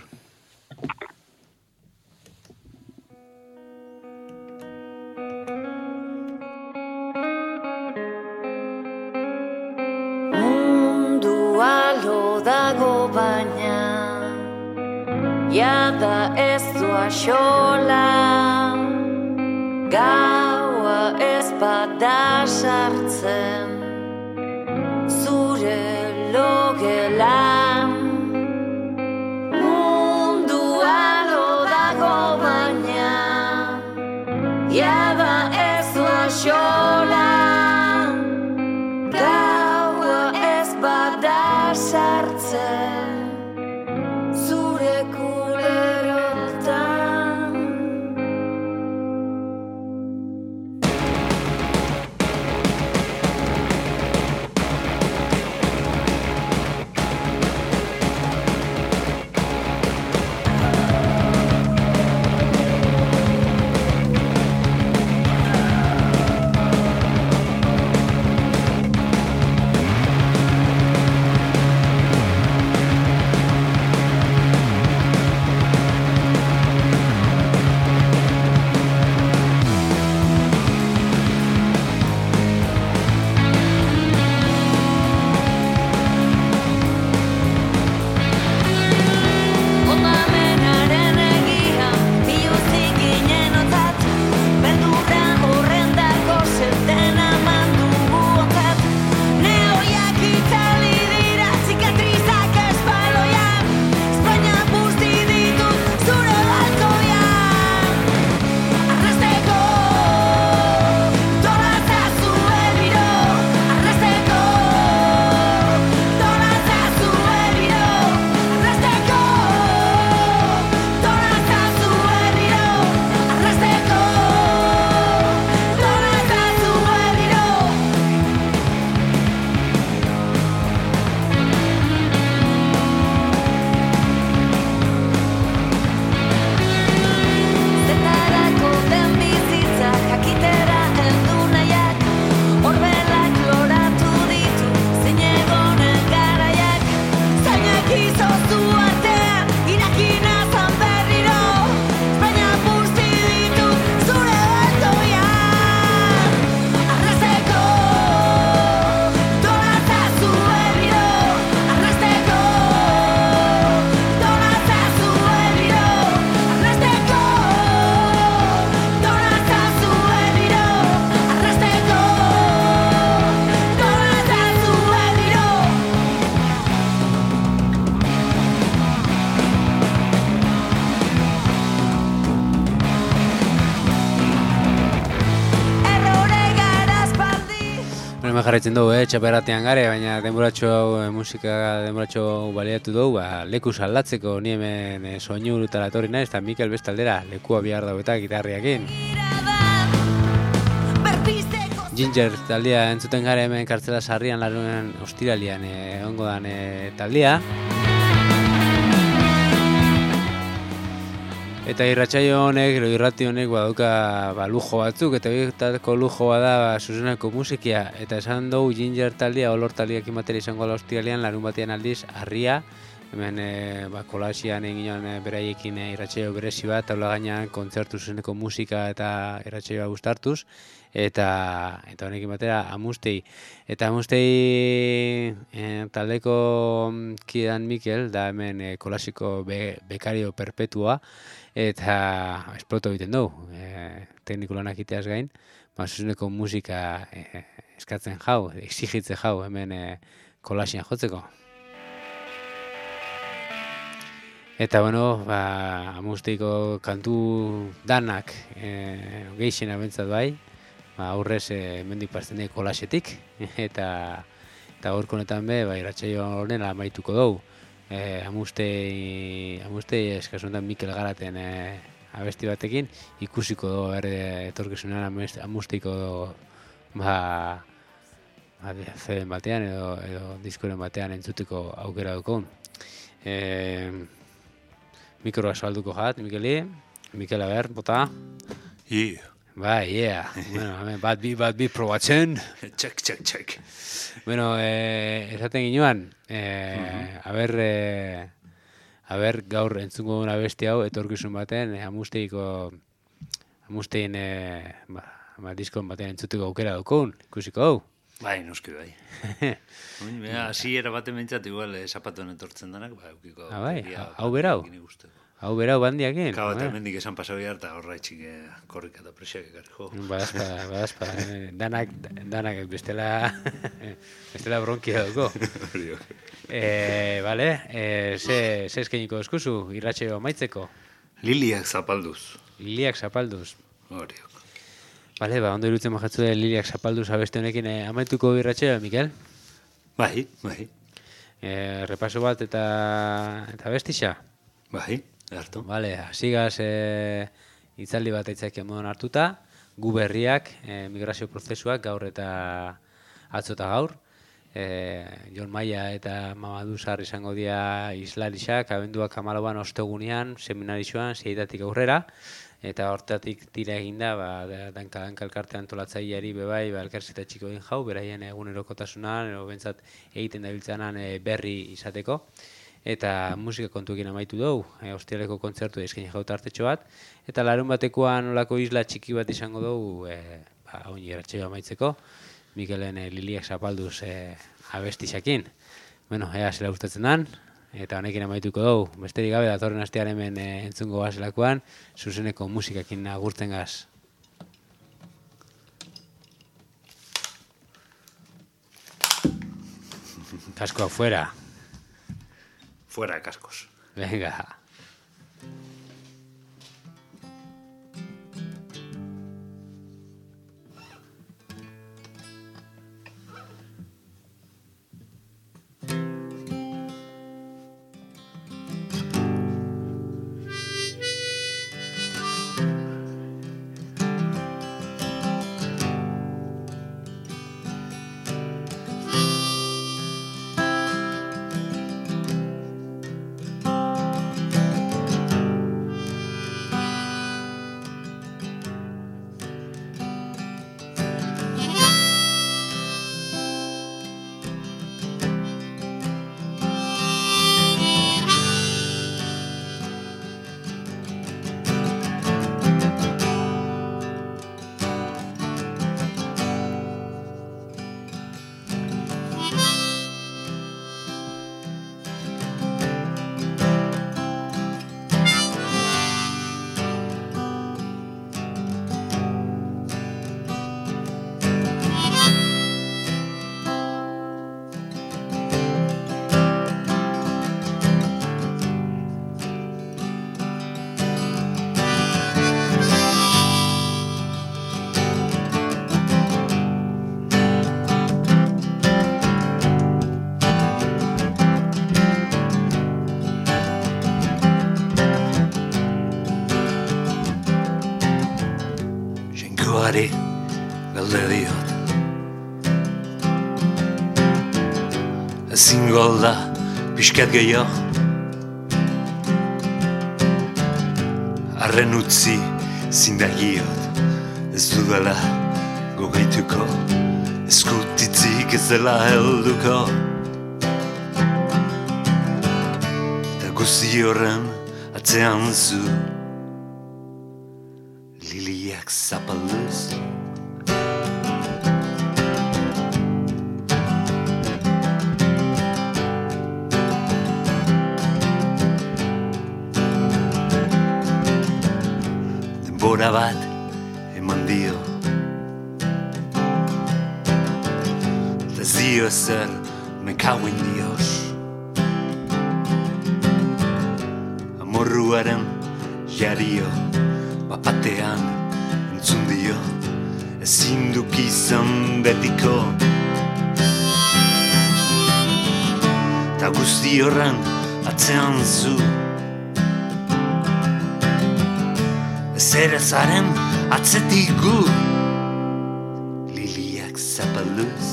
Mundua lo dago baina jada ez du axola, gaua ez bada sartzen zure logelan. Mundua lo dago baina jada ez du axola, gaua ez bada sartzen zure kulerotan. Ondamenaren egia biluzik ginen otzat, beldurra horrendako zelten aman dugu ontzat. Nehoiak itzali dira zikatrizak espaloian, Espainia busti ditut zure balkoian. Arrasteko dolatzazu elbiro, arrasteko dolatzazu elbiro, arrasteko dolatzazu elbiro, arrasteko dolatzazu elbiro. Zetarako den bizitza jakitera heldu nahiak, orbelak loratu ditu zinegonen garaiak. Zainak izozu artean, irakina zan berriro, Espainia busti ditut zure balkoian. Arrasteko dolatzazu elbiro, arrasteko dolatzazu elbiro, arrasteko dolatzazu elbiro, arrasteko dolatzazu elbiro. Errore gara aspaldi. Bueno, hemen jarraitzen dugu, eh, txaperratean gare, baina denboratxo hau, eh, musika denboratxo hau baliatu dugu, ba, leku aldatzeko ni hemen eh, soinu urutara etorri naiz, eta Mikel bestaldera lekua bihar dago eta gitarriakin. Ginger taldea entzuten gare hemen kartzela sarrian larunen ostiralian eh, egongo dan eh, taldea. Eta irratsaio honek, edo irrati honek badauka ba, lujo batzuk, eta horietako lujo bada ba, zuzeneko musikia. Eta esan dugu Ginger taldea, olor taldeak imatera izango ala ostiralean, larun batean aldiz, harria, hemen e, ba, kolasian egin e, beraiekin e, irratsaio berezi bat, taula gainean kontzertu zuzeneko musika eta irratsaioa gustartuz, eta eta honekin batera Amustei. Eta Amustei e, taldeko kidan Mikel, da hemen e, kolasiko be, bekario perpetua, eta esploto egiten dugu, e, tekniko lanak iteaz gain, ba, zuzeneko musika e, eskatzen jau, exigitzen jau hemen e, kolasian jotzeko. Eta bueno, ba, Amusteiko kantu danak e, geixena bentsat bai, ba, aurrez e, mendik pasten dira kolasetik, eta eta gaurko honetan be, ba, irratsaio honen amaituko dugu. E, amustei, amustei eskasuntan Mikel Garaten e, abesti batekin, ikusiko do ere etorkizunean amusteiko ba, ba zeden batean edo, edo diskoren batean entzuteko aukera dugun. E, mikroa salduko jat, Mikeli, Mikel aber, bota. I. Bai, yeah. Bueno, hemen, bat bi, bat bi probatzen. Txek, txek, txek. Bueno, eh, esaten ginoan, eh, Mhm. aber, eh, aber gaur entzungo duen abesti hau, etorkizun baten, eh, amusteiko, amustein, eh, ba, ba, diskon batean entzuteko aukera daukun, ikusiko hau. Bai, noski bai. Oin, bera, hasiera baten mentzat, igual, eh, zapatuen etortzen denak, ba, eukiko. Ah, bai, teoria hau berau. gini guzteko. Hau berau bandiakin. Kau, eta eh? hemendik esan pasau behar, eta horra itxik eh, korrika eta presiak ekarri jo. Badazpa, badazpa, eh, danak, danak bestela, bestela bronkia dauko. Hori, ok. Eh, vale, eh, ze, ze eskainiko eskuzu, irratxeo amaitzeko, Liliak zapalduz. Liliak zapalduz. Hori, ok. Bale, ba, ondo irutzen majatzu de Liliak zapalduz abeste honekin eh, amaituko irratxeo, Mikel? Bai, bai, Eh, repaso bat eta, eta bestixa? bai, hartu. Vale, hasigaz eh, itzaldi bat aitzak moduan hartuta, gu berriak, eh, migrazio prozesuak gaur eta atzo eta gaur. Eh, Jon Maia eta Mamadou Sarr izango dira islarixak, abenduak hamalauan ostegunean, seminarixoan, seietatik aurrera, eta hortatik tira eginda, ba, da- danka danka elkarte antolatzaileari bebai, ba, elkarzeta txiko egin jau, beraien egunerokotasunan, edo bentsat egiten dabiltzanan eh, berri izateko. Eta musika kontuekin amaitu dugu, e, ostiraleko kontzertu eskaini jau tartetxo bat, eta larun batekoan olako isla txiki bat izango dugu, e, ba, oin irratsaioa amaitzeko, Mikelen e, Liliak zapalduz e, abestixakin. Bueno, ea zela gustatzen dan, eta honekin amaituko dugu. Besterik gabe datorren astean hemen e, entzungo gazelakoan, zuzeneko musikakin agurtzen gaz. Kasko afuera. Fuera cascos. Venga. Jainkoari galde diot. Ezin golda pixkat gehiago. Arren utzi zindagiot. Ez dudala gogaituko. Eskutitzik ez dela helduko. Eta guzti horren atzean zu. Liliak zapalduz. Denbora bat eman dio. Eta ez dio ezer mekauin dios. Amorruaren jario bapatean entzun dio. ezin duk izan betiko. Ta guzti horren atzean zu, ez ere zaren atzetik gu, liliak zapalduz.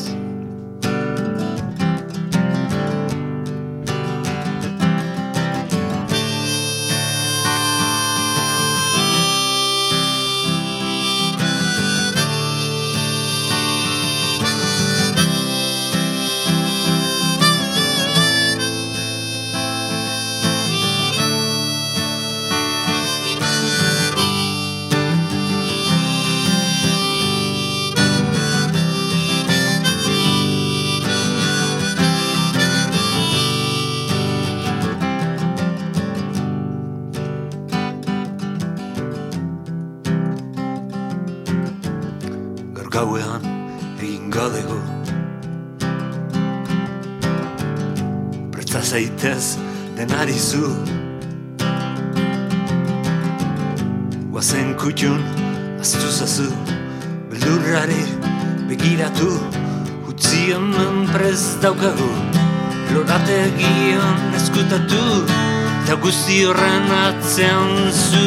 Gauean egin gadego, pretza zaitez denari zu, guazen kutxun aztu zazu, beldurrari begiratu, utzion prest daukagu, lorategian eskutatu, eta guzti horren atzean zu.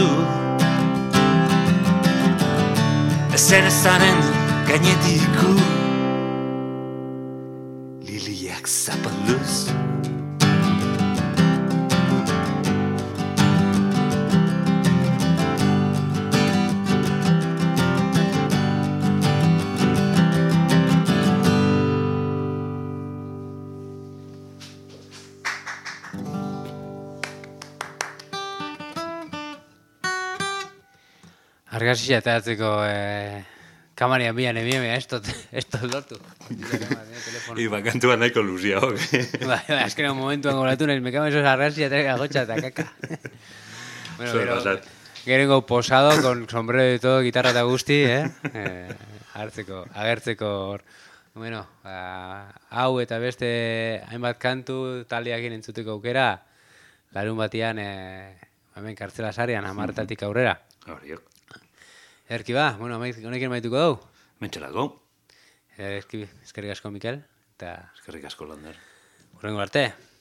Ezer ezaren gainetiku, liliak zapalduz. Argazia ateratzeko eh, kamarian bian emien, ez dut lortu. Iba, kantua nahiko luzia, ok. Bai, bai, azkenean momentuan goratu nahiz, me kama esos argazia ateraka gotxa eta kaka. Bueno, pero, gerengo posado, con sombrero y todo, guitarra eta guzti, eh? eh hartzeko, agertzeko hor. Bueno, ba, hau eta beste hainbat kantu taldeakin entzuteko aukera, larun batian, eh, hemen kartzela sarian, hamartatik aurrera. Horiok. Erki ba, bueno, honekin maituko dugu. Mentxelako. Eskerrik asko, Mikel. Eta eskerrik asko, Lander. Hurrengo arte.